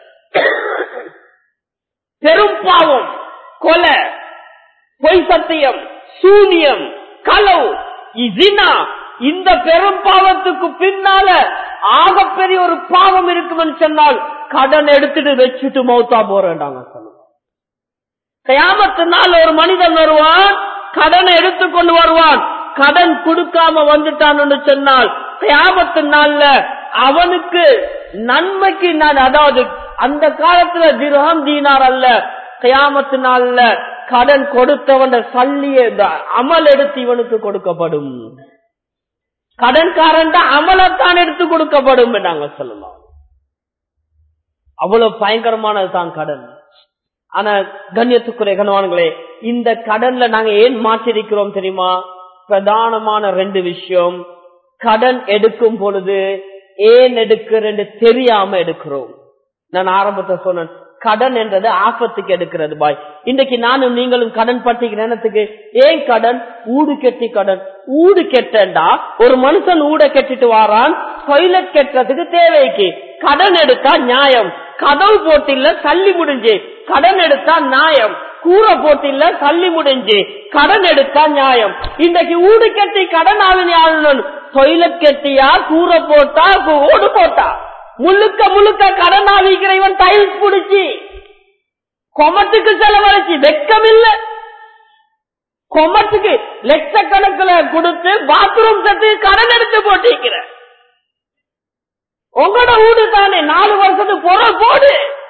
பெரும் பாவம், கொலை, பொய் சத்தியம், சூனியம், களவு, இஸினா, இந்த பெரும் பாவத்துக்கு பின்னால ஆகப்பெரிய ஒரு பாவம் இருக்குன்னு சொன்னால் கடன் எடுத்துட்டு வச்சுட்டு மௌத்தா போறாங்க. கியாமத் நாள் ஒரு மனிதன் வருவான், கடனை எடுத்துக்கொண்டு வருவான். கடன் கொடுக்காம வந்துட்டான்னு சொன்னால் கியாமத் நாள்ல அவனுக்கு நன்மைக்கு நான், அதாவது அந்த காலத்துல திர்ஹம் தீனார் அல்ல, கியாமத் நாள்ல கடன் கொடுத்தவன் சல்லிய அமல் எடுத்து இவனுக்கு கொடுக்கப்படும். கடன்காரன் அமலத்தான் எடுத்து கொடுக்கப்படும் நாங்க சொல்லலாம். அவ்வளவு பயங்கரமானதுதான் கடன். ஆனா கண்ணியத்துக்குரிய கணவான்களே, இந்த கடன்ல நாங்க ஏன் மாற்றிருக்கிறோம் தெரியுமா? பிரதானமான ரெண்டு விஷயம். கடன் எடுக்கும் பொழுது ஏன் எடுக்கிறேன்னு தெரியாம எடுக்கிறோம். நான் ஆரம்பத்தை சொன்னேன், கடன் என்றது ஆபத்துக்கு எடுக்கிறது. பாய், இன்றைக்கு நானும் நீங்களும் கடன் பட்டிக்கு நேரத்துக்கு ஏன் கடன்? ஊடு கெட்டி கடன். ஊடு கெட்டா ஒரு மனுஷன் ஊட கெட்டிட்டு வாரான், டொய்லெட் கெட்டுறதுக்கு தேவைக்கு கடன் எடுத்தா நியாயம். கதவு போட்டில்ல தள்ளி முடிஞ்சு கடன் எடுத்தா நியாயம். கூரை போட்டில்ல தள்ளி முடிஞ்சு கடன் எடுத்தா நியாயம். இன்றைக்கு ஊடு கட்டி கடன் ஆளுநர் டொய்லெட் கட்டியா, கூரை போட்டா, ஓடு போட்டா, முழுக்க முழுக்க கடன் ஆவிக்கிற இவன் டைல்ஸ் புடிச்சு கொமட்டுக்கு செலவழிச்சு வெக்கம் இல்ல. கொமட்டுக்கு லட்சக்கணக்கில் கொடுத்து பாத்ரூம் செட்டு கடன் எடுத்து போட்டிருக்கிற உங்களோட வீடு தானே, நாலு வருஷத்துக்கு பொற போடு.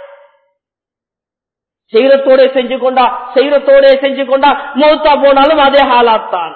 செய்யறத்தோட செஞ்சு கொண்டா செய்யறத்தோட செஞ்சு கொண்டா மௌத்தா போனாலும் அதே ஹாலாத்தான்.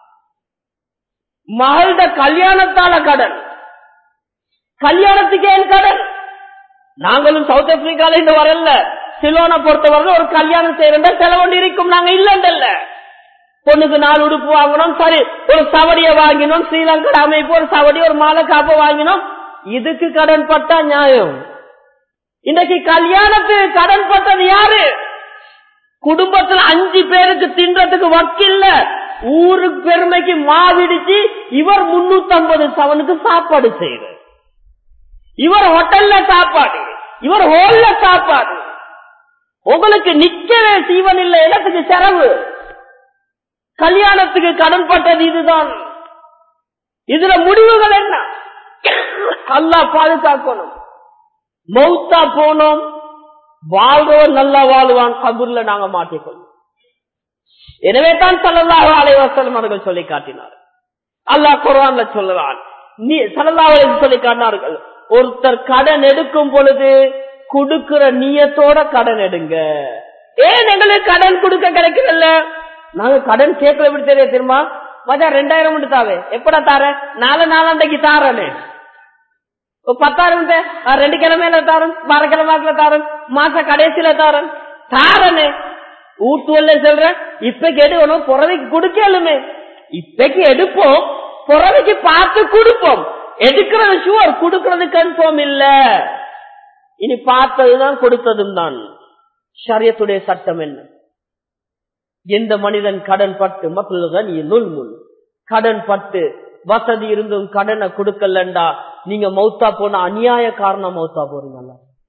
மகளோட கல்யாணத்தால கடன், கல்யாணத்துக்கு ஏன் கடன்? நாங்களும் சவுத் ஆப்பிரிக்கால இருந்து வரல, சிலோனை பொறுத்தவரை ஒரு கல்யாணம் செய்யறா செலவொண்டு இருக்கும். நாங்க இல்ல, பொண்ணுக்கு நாலு உடுப்பு வாங்கணும், சரி ஒரு சவடிய வாங்கினோம், ஸ்ரீலங்கா அமைப்பு ஒரு சவடி ஒரு மாலை காப்ப வாங்கினோம். இதுக்கு கடன் பட்டா நியாயம்? இன்னைக்கு கல்யாணத்துக்கு கடன் பட்டது யாரு? குடும்பத்துல அஞ்சு பேருக்கு தின்றதுக்கு வக்கில்ல, ஊருக்கு பெருமைக்கு மாவிடிச்சு இவர் முன்னூத்தி ஐம்பது சவனுக்கு சாப்பாடு செய்யற, இவர் ஹோட்டல்ல சாப்பாடு, இவர் ஹோல்ல சாப்பாடு. உங்களுக்கு நிக்கவே சீவன் இல்ல, இடத்துக்கு செலவு. கல்யாணத்துக்கு கடன் பட்டது இதுதான். இதுல முடிவுகள் என்ன? அல்லாஹ் பாதுகாக்கணும். மௌத்தா போனோம், வாழ்றவன் நல்லா வாழ்வான், கபூர்ல நாங்க மாட்டிக்கொள்ளும். எனவே தான் ஸல்லல்லாஹு அலைஹி வஸல்லம் அவர்கள் சொல்லி காட்டினார். அல்லாஹ் குர்ஆன்ல சொல்றான், நீ ஸல்லல்லாஹு அலைஹி வஸல்லம் சொல்லி காட்டினார்கள், ஒருத்தர் கடன் எடுக்கும் பொழுது கொடுக்கிற நியத்தோட கடன் எடுங்க. ஏன் எங்களுக்கு கடன் கொடுக்க கிடைக்கல? நாங்க கடன் கேட்கல. எப்படி தெரிய தெரியுமா? மச்சா ரெண்டாயிரம் மட்டும் தாவே, எப்படா தார? நாலு நாளாண்டைக்கு தாரனே. பத்தாயிரம் ரெண்டு கிழமையில தாரன், வார கிழமைக்குல தாரன், மாச கடைசியில தாரன் தாரனே. ஊட்டுவல்ல சொல்ற இப்பக்கு எடுக்கணும், புறவைக்கு கொடுக்கலுமே. இப்பக்கு எடுப்போம், புறவைக்கு பார்த்து கொடுப்போம். எடுக்கிறது ஷுவர், கொடுக்கறது கன்ஃபார்ம் இல்ல. இனி பார்த்ததுதான் கொடுத்ததும் தான். ஷரியத்துடைய சட்டம் என்ன? எந்த மனிதன் கடன் பட்டு மக்கள் கடன் பட்டு வசதி இருந்தும் கடனை கொடுக்கலண்டா நீங்க மௌத்தா போன அநியாய காரணம் மௌத்தா போறீங்க.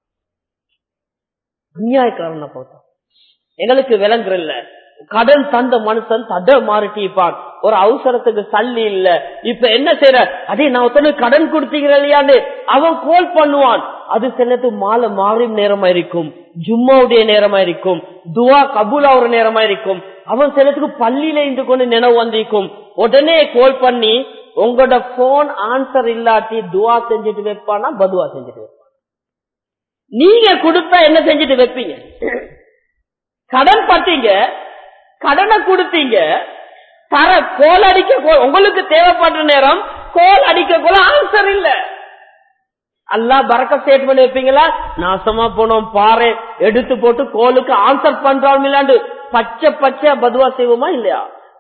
அநியாய காரணம் போட்டா எங்களுக்கு விளங்குறல்ல. கடன் தந்த மனுஷன் தட மாறிட்டிப்பான், ஒரு அவசரத்துக்கு சல்லி இல்ல, இப்ப என்ன செய்யற? அதே நான் ஒருத்தனுக்கு கடன் கொடுத்தீங்க இல்லையான்னு அவன் கோல் பண்ணுவான். அது சிலத்து மாலை மாறி நேரமா இருக்கும், ஜும்மாவுடைய நேரமா இருக்கும், துவா கபூலா ஒரு நேரமா இருக்கும். அவன் சிலத்துக்கு பள்ளியில இருந்து கொண்டு நினைவு வந்திருக்கும். உடனே கோல் பண்ணி உங்களோட போன் ஆன்சர் இல்லாட்டி துவா செஞ்சுட்டு வைப்பானா, பதுவா செஞ்சுட்டு வைப்பான். நீங்க கொடுத்தா என்ன செஞ்சுட்டு வைப்பீங்க? கடன் பட்டீங்க, கடனை கொடுத்தீங்க, தர கோல் அடிக்க, உங்களுக்கு தேவைப்படுற நேரம் கோல் அடிக்க கோல ஆன்சர் இல்ல. அல்லாஹ் பரக்கத் ஸ்டேட்மெண்ட் வைப்பீங்களா? நாசமா போனோம் பாரு, எடுத்து போட்டு கோலுக்கு ஆன்சர் பண்றோம் இல்லாண்டு பச்சை பச்சை பதுவா செய்வோமா இல்லையா?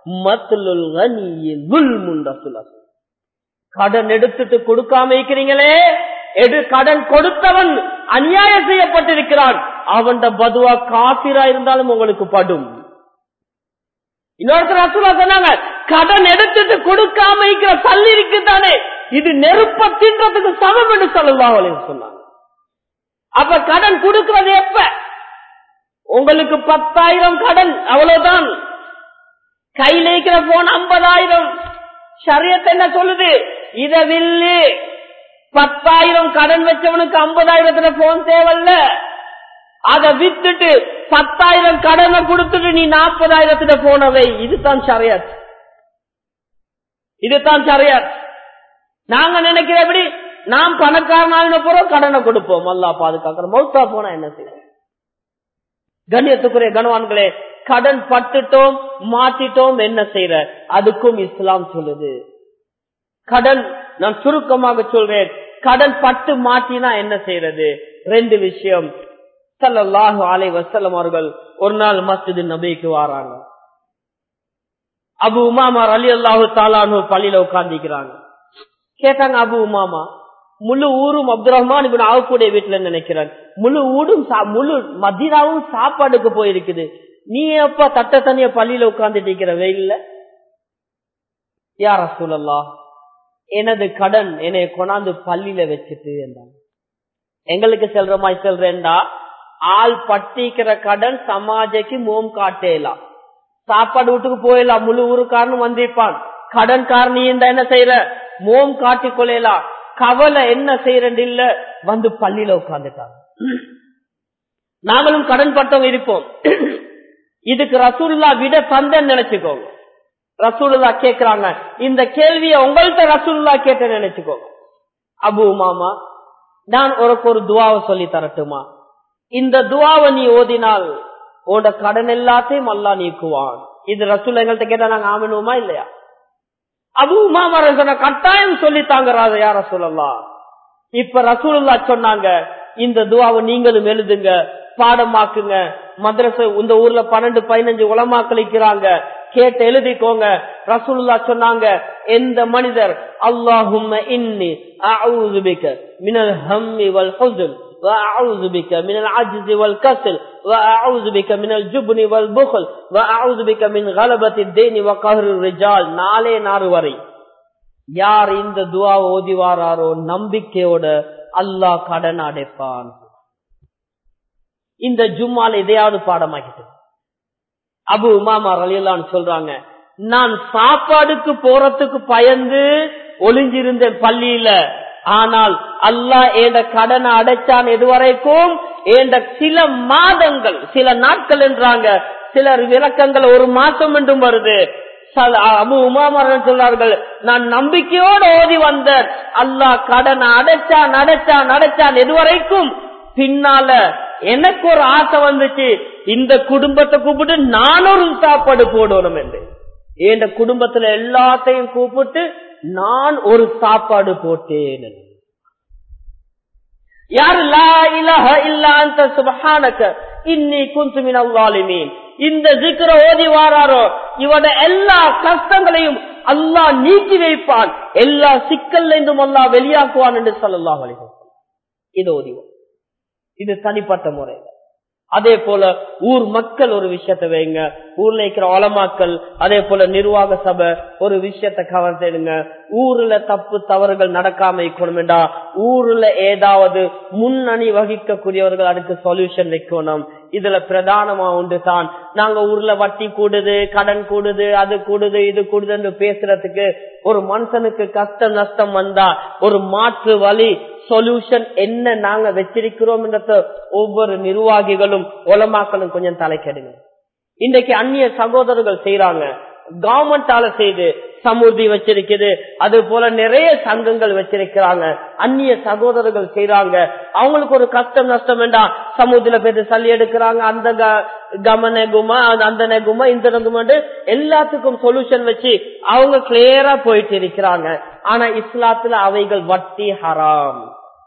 கடன் எடுத்துட்டு கொடுக்காம இருக்கிறீங்களே, எடு கடன் கொடுத்தவன் அநியாயம் செய்யப்பட்டிருக்கிறான், அவன் பதுவா காபிரா இருந்தாலும் உங்களுக்கு படும். இன்னொருத்தர் ரசூலா சொன்னாங்க, கடன் எடுத்துட்டு கொடுக்காம இருக்கிற சல்லி இருக்குதானே, இது நெருப்ப தின்றதுக்கு சமம் என்று ஸல்லல்லாஹு அலைஹி சொன்னாங்க. அப்ப கடன் கொடுக்கிறது எப்ப? உங்களுக்கு பத்தாயிரம் கடன், அவ்வளவுதான். கையில் இருக்கிற போன் ஐம்பதாயிரம். ஷரியத் என்ன சொல்லுது? இத வில்லு பத்தாயிரம் கடன் வச்சவனுக்கு ஐம்பதாயிரத்துல போன் தேவையில்ல. அதை வித்துட்டு பத்தாயிரம் கடனை கொடுத்துட்டு நீ நாற்பதாயிரத்துல போனவை. இதுதான் ஷரியத், இதுதான் ஷரியத். நாங்க நினைக்கிற எப்படி நாம் பணக்காரனான போறோம், கடனை கொடுப்போம். அல்லாஹ் பாதுகாக்கிற. மௌத்தா போனா என்ன செய்ய? கண்ணியத்துக்குரிய கணவான்களே, கடன் பட்டுட்டோம் மாட்டிட்டோம் என்ன செய்யற? அதுக்கும் இஸ்லாம் சொல்லுது. கடன் நான் சுருக்கமாக சொல்றேன், கடன் பட்டு மாட்டினா என்ன செய்யறது? ரெண்டு விஷயம். ஸல்லல்லாஹு அலைஹி வஸல்லம் அவர்கள் ஒரு நாள் மஸ்ஜித் நபிக்கு வராங்க. அபு உமாமா ரலியல்லாஹு தஆலா அன்ஹு பள்ளியில உட்கார்ந்திருக்கிறாங்க. கேட்டாங்க அபு உமாமா, முழு ஊரும் அப்துல் ரஹ்மான் இப்னு அவுஃபுடைய வீட்டுல நினைக்கிறேன், முழு ஊரும் முழு மதீனாவும் சாப்பாடுக்கு போயிருக்குது, நீ எப்ப தட்ட தனிய பள்ளியில உட்கார்ந்துட்டு இருக்கிற வெயில்ல? யா ரசூலல்லாஹ், எனது கடன் என்னை கொண்டாந்து பள்ளியில வச்சுட்டு என்றாங்க. எங்களுக்கு செல்ற மாதிரி செல்றேன்டா, ஆள் பட்டிக்கிற கடன் சமாஜைக்கு மோம் காட்டேலாம். சாப்பாடு வீட்டுக்கு போயிடலாம், முழு ஊருக்காரனும் வந்திருப்பான். கடன்காரன் நீ இந்த என்ன செய்யற மோம் காட்டிக் கொள்ளலாம், கவலை என்ன செய்யறது இல்ல, வந்து பள்ளியில உட்கார்ந்துட்டாங்க. நாங்களும் கடன் பட்டவங்க இருப்போம். இதுக்கு ரசூலுல்லா விட தந்தன்னு நினைச்சுக்கோங்க. ரசூலுல்லா கேக்குறாங்க, இந்த கேள்வியை உங்கள்கிட்ட ரசூலுல்லா கேட்ட நினைச்சுக்கோங்க. அபு உமாமா, நான் உனக்கு ஒரு துவாவை சொல்லி தரட்டுமா? இந்த துவாவை நீ ஓதினால் உன்னோட கடன் எல்லாத்தையும் அல்லாஹ் நீக்குவான். இது ரசூல் எங்கள்கிட்ட கேட்டா நாங்க ஆமனுமா இல்லையா? அபு உமாமா சொன்ன கட்டாயம் சொல்லித்தாங்க யா ரசூலல்லாஹ். இப்ப ரசூலுல்லா சொன்னாங்க, இந்த துவாவை நீங்களும் எழுதுங்க, பாடமாக்குங்க. மദ്രസ இந்த ஊர்ல பன்னெண்டு பதினஞ்சு உலமாக்கள் இருக்கிறாங்க, கேட்டு எழுதிக்கோங்க. ரசூலுல்லாஹ் சொன்னாங்க, எந்த மனிதர் அல்லாஹும்ம இன்னி அஊது பிக மினல் ஹம்மி வல் ஹுஸ்ன் வ அஊது பிக மினல் அஜ்ஸி வல் கஸ்ல் வ அஊது பிக மினல் ஜுப்னி வல் புக்ல் வ அஊது பிக மின் கலபத்தி தைனி வ கஹ்ரி ரிஜால், நாலே நாறு வரை யார் இந்த துஆ ஓதிவாரோ நம்பிக்கையோட அல்லாஹ் கடன் அடைப்பான். இந்த ஜும்மால இதையாவது பாடமாக்கிட்டு அபு உமாமா ரலியல்லாஹு அன்ஹு சொல்றாங்க, நான் சாப்பாடுக்கு போறதுக்கு பயந்து ஒளிஞ்சிருந்தேன் பள்ளியில. ஆனால் அல்லாஹ் ஏண்ட கடனை அடைச்சான். எதுவரைக்கும்? ஏண்ட சில மாதங்கள், சில நாட்கள் என்றாங்க, சிலர் விளக்கங்கள் ஒரு மாசம் என்றும் வருது. அபு உமாமா சொல்றார்கள், நான் நம்பிக்கையோடு ஓதி வந்தேன், அல்லாஹ் கடனை அடைச்சான் அடைச்சான் அடைச்சான். எதுவரைக்கும்? பின்னால எனக்கு ஒரு ஆசை வந்துச்சு, இந்த குடும்பத்தை கூப்பிட்டு நானொரு சாப்பாடு போடணும் என்று. என் குடும்பத்துல எல்லாத்தையும் கூப்பிட்டு நான் ஒரு சாப்பாடு போட்டேன். யாரு லா இலாஹ இல்லா அன்த சுப்ஹானக இன்னி குன்து மினல் ஸாலிமீன் இந்த zikr ஓதி வாராரோ இவட எல்லா கஷ்டங்களையும் அல்லாஹ் நீக்கி வைப்பான், எல்லா சிக்கல்ல இருந்தும் அல்லாஹ் வெளியாக்குவான் என்று ஸல்லல்லாஹு அலைஹி வஸல்லம். இது ஓதிவோம். இது தனிப்பட்ட முறை. அதே போல ஊர் மக்கள் ஒரு விஷயத்தை வைங்க, ஊர்ல இருக்கிற உலமாக்கள், அதே போல நிர்வாக சபை ஒரு விஷயத்தை கவனிடுங்க. ஊர்ல தப்பு தவறுகள் நடக்காம இருக்கணும்டா, ஊர்ல ஏதாவது முன்னணி வகிக்க கூடியவர்கள் அதுக்கு சொல்யூஷன் வைக்கணும். இதுல பிரதானமா உண்டு தான் நாங்க ஊர்ல வட்டி கூடுது, கடன் கூடுது, அது கூடுது, இது கூடுதுன்னு பேசுறதுக்கு ஒரு மனுஷனுக்கு கஷ்ட நஷ்டம் வந்தா ஒரு மாற்று வழி சொல்யூஷன் என்ன நாங்க வச்சிருக்கிறோம் என்ற ஒவ்வொரு நிர்வாகிகளும் உலமாக்களும் கொஞ்சம் தலைக்கெடுங்க. இன்றைக்கு அந்நிய சகோதரர்கள் செய்யறாங்க, கவர்மெண்டால செய்து சமுர்த்தி வச்சிருக்குது, அது போல நிறைய சங்கங்கள் வச்சிருக்கிறாங்க. அந்நிய சகோதரர்கள் செய்யறாங்க, அவங்களுக்கு ஒரு கஷ்டம் நஷ்டம் வேண்டாம் சமூகத்துல போய் சல்லி எடுக்கிறாங்க, அந்த கமன குமா அந்த நெகுமா இந்த நெகுமாண்டு எல்லாத்துக்கும் சொல்யூஷன் வச்சு அவங்க கிளியரா போயிட்டு இருக்கிறாங்க. ஆனா இஸ்லாத்துல அவைகள் வட்டி ஹராம்.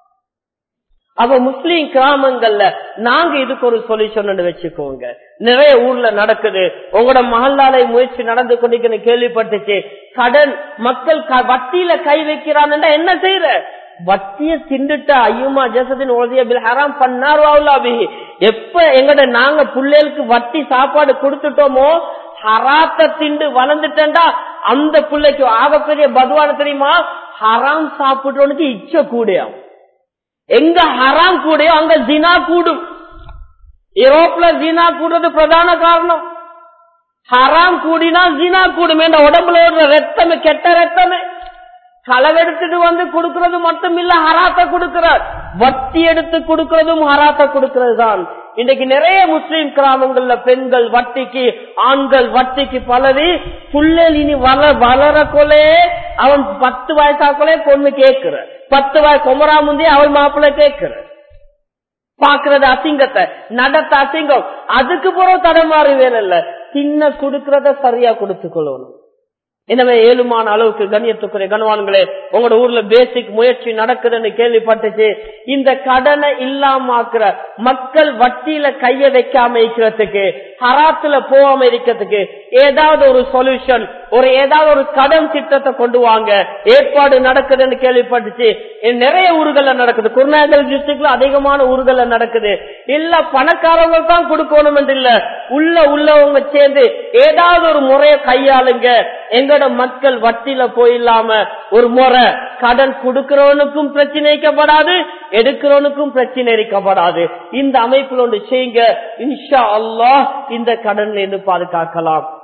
அப்ப முஸ்லீம் கிராமங்கள்ல நாங்க இதுக்கு ஒரு சொல்யூஷன் வச்சுக்கோங்க. நிறைய ஊர்ல நடக்குது, உங்களோட மஹல்லாலை முயற்சி நடந்து கொண்டிருக்க கேள்விப்பட்டுச்சு. கடன் மக்கள் வட்டியில கை வைக்கிறான்னு என்ன செய்யற? வட்டிய திண்டுட்ட ஐயுமா ஜசதின் ஓதிய பில் ஹராம் பண்ணாரு. எப்ப எங்கட நாங்க பிள்ளைகளுக்கு வட்டி சாப்பாடு கொடுத்துட்டோமோ ஹராத்த திண்டு வளர்ந்துட்டா அந்த பிள்ளைக்கு ஆகப்பெரிய பதுவான தெரியுமா? ஹராம் சாப்பிட்டோனுக்கு இச்ச கூடையாம். எங்க ஹராம் கூடையோ அங்க ஜினா கூடும். யூரோப்ல ஜினா கூடுறது பிரதான காரணம். ஹராம் கூடினா ஜினா கூடும். என்ற உடம்புல ஓடுற ரத்தமே கெட்ட ரத்தமே களவெடுத்துட்டு வந்து கொடுக்கறது மட்டும் இல்ல, ஹராத்த கொடுக்கிறார். வட்டி எடுத்து கொடுக்கறதும் ஹராத்த கொடுக்கிறது தான். இன்றைக்கு நிறைய முஸ்லீம் கிராமங்கள்ல பெண்கள் வட்டிக்கு, ஆண்கள் வட்டிக்கு பலவி புள்ளல் இனி வள வளர கொலே அவன் பத்து வயசாக்கொலே பொண்ணு கேட்கிற, பத்து வயசு கொமரா முந்தி அவள் மாப்பிள்ள கேட்கிற, பாக்குறது அசிங்கத்தை நடத்த அசிங்கம். அதுக்கு போற தடமாறு வேலை இல்ல, சின்ன கொடுக்கறத சரியா கொடுத்து கொள்ளணும். எனவே ஏழுமான அளவுக்கு கண்ணியத்துக்குரிய கனவான்களே, உங்களோட ஊர்ல பேசிக் முயற்சி நடக்குதுன்னு கேள்விப்பட்டுச்சு. இந்த கடனை இல்லாமக்கிற மக்கள் வட்டியில கைய வைக்காம இருக்கிறதுக்கு, ஹராத்துல போகாம இருக்கிறதுக்கு ஏதாவது ஒரு சொல்யூஷன், ஒரு ஏதாவது ஒரு கடன் திட்டத்தை கொண்டு வாங்க. ஏற்பாடு நடக்குதுன்னு கேள்விப்பட்டுச்சு. நிறைய ஊர்கள்ல நடக்குது, குருநாகல் டிஸ்ட்ரிக்ட்ல அதிகமான ஊர்கள்ல நடக்குது. இல்ல பணக்காரங்க தான் கொடுக்கணும் என்று இல்ல, உள்ள உள்ளவங்க சேர்ந்து ஏதாவது ஒரு முறையை கையாளுங்க. எங்களோட மக்கள் வட்டியில போயில்லாம ஒரு முறை கடன் கொடுக்கிறவனுக்கும் பிரச்சனை இருக்கப்படாது, எடுக்கிறவனுக்கும் பிரச்சனை இருக்கப்படாது. இந்த அமைப்பில் ஒன்று செய்யுங்க, இன்ஷா அல்லாஹ் இந்த கடன்ல இருந்து பாதுகாக்கலாம்.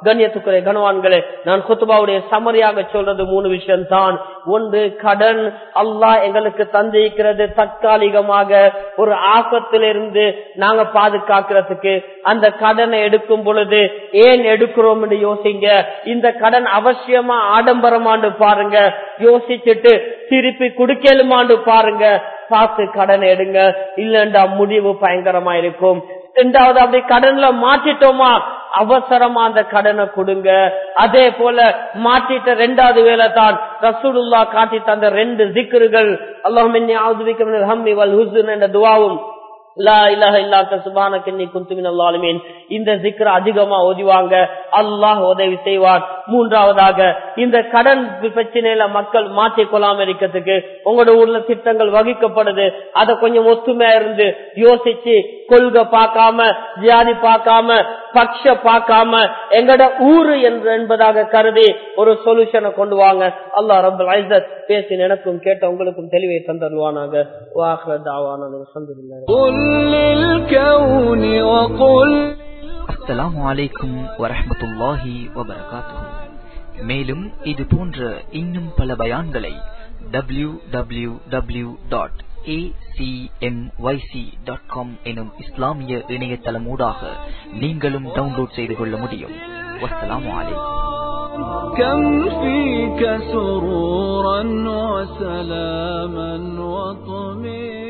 கண்ணியத்துக்குரிய கனவான்களே, நான் குத்துபாவுடைய சமரியாக சொல்றது மூணு விஷயம் தான். ஒன்று, கடன் அல்லாஹ் எங்களுக்கு தந்திருக்கிறது தற்காலிகமாக ஒரு ஆபத்திலிருந்து நாங்க பாதுகாக்கிறதுக்கு. அந்த கடனை எடுக்கும் பொழுது ஏன் எடுக்கிறோம் என்று யோசிங்க. இந்த கடன் அவசியமா ஆடம்பரமாண்டு பாருங்க, யோசிச்சுட்டு திருப்பி குடுக்கலுமாண்டு பாருங்க, பார்த்து கடன் எடுங்க. இல்லண்டா முடிவு பயங்கரமா இருக்கும். இரண்டாவது, அப்படி கடன்ல மாட்டிட்டோமா அவசரமா அந்த கடனை கொடுங்க. அதே போல மாட்டிட்ட ரெண்டாவது வேலை தான் ரசூலுல்லாஹ் காட்டி தந்த ரெண்டு ஜிக்ருகள், அல்லாஹும்ம இன்னி அஊது பிக மினல் ஹம்மி வல் ஹுஸ்ன் என்ற துஆவும் லா இலாஹ இல்லா அன்த சுப்ஹானக இன்னி குன்து மினல் ஸாலிமீன். இந்த ஜிக்ர அதிகமா ஓதிவாங்க, அல்லாஹ் உதவி செய்வார். மூன்றாவதாக, இந்த கடன் பிரச்சனையில மக்கள் மாற்றிக்கொள்ளாம இருக்கிறதுக்கு உங்களோட ஊர்ல திட்டங்கள் வகிக்கப்படுது, அதை கொஞ்சம் ஒத்துமையா இருந்து யோசிச்சு, கொள்கை பார்க்காம, ஜாதி பார்க்காம, பட்ச பார்க்காம, எங்கட ஊரு என்று என்பதாக கருதி ஒரு சொல்யூஷனை கொண்டு வாங்க. அல்லாஹ் ரப்பல் இஸ்ஸத் பேசி எனக்கும் கேட்ட உங்களுக்கும் தெளிவை தந்தருவானாக. வாஹிர தஅவானா அல்ஹம்துலில்லாஹ். அஸ்ஸலாமு அலைக்கும் வரஹ்மத்துல்லாஹி வபரகாத்துஹு. மேலும் இது போன்ற இன்னும் பல பயான்களை W W W dot A C M Y C dot com எனும் இஸ்லாமிய இணையதளம் ஊடாக நீங்களும் டவுன்லோட் செய்து கொள்ள முடியும். வஸ்ஸலாமு அலைக்கும். كم فيك سرورا وسلاما وطمئنا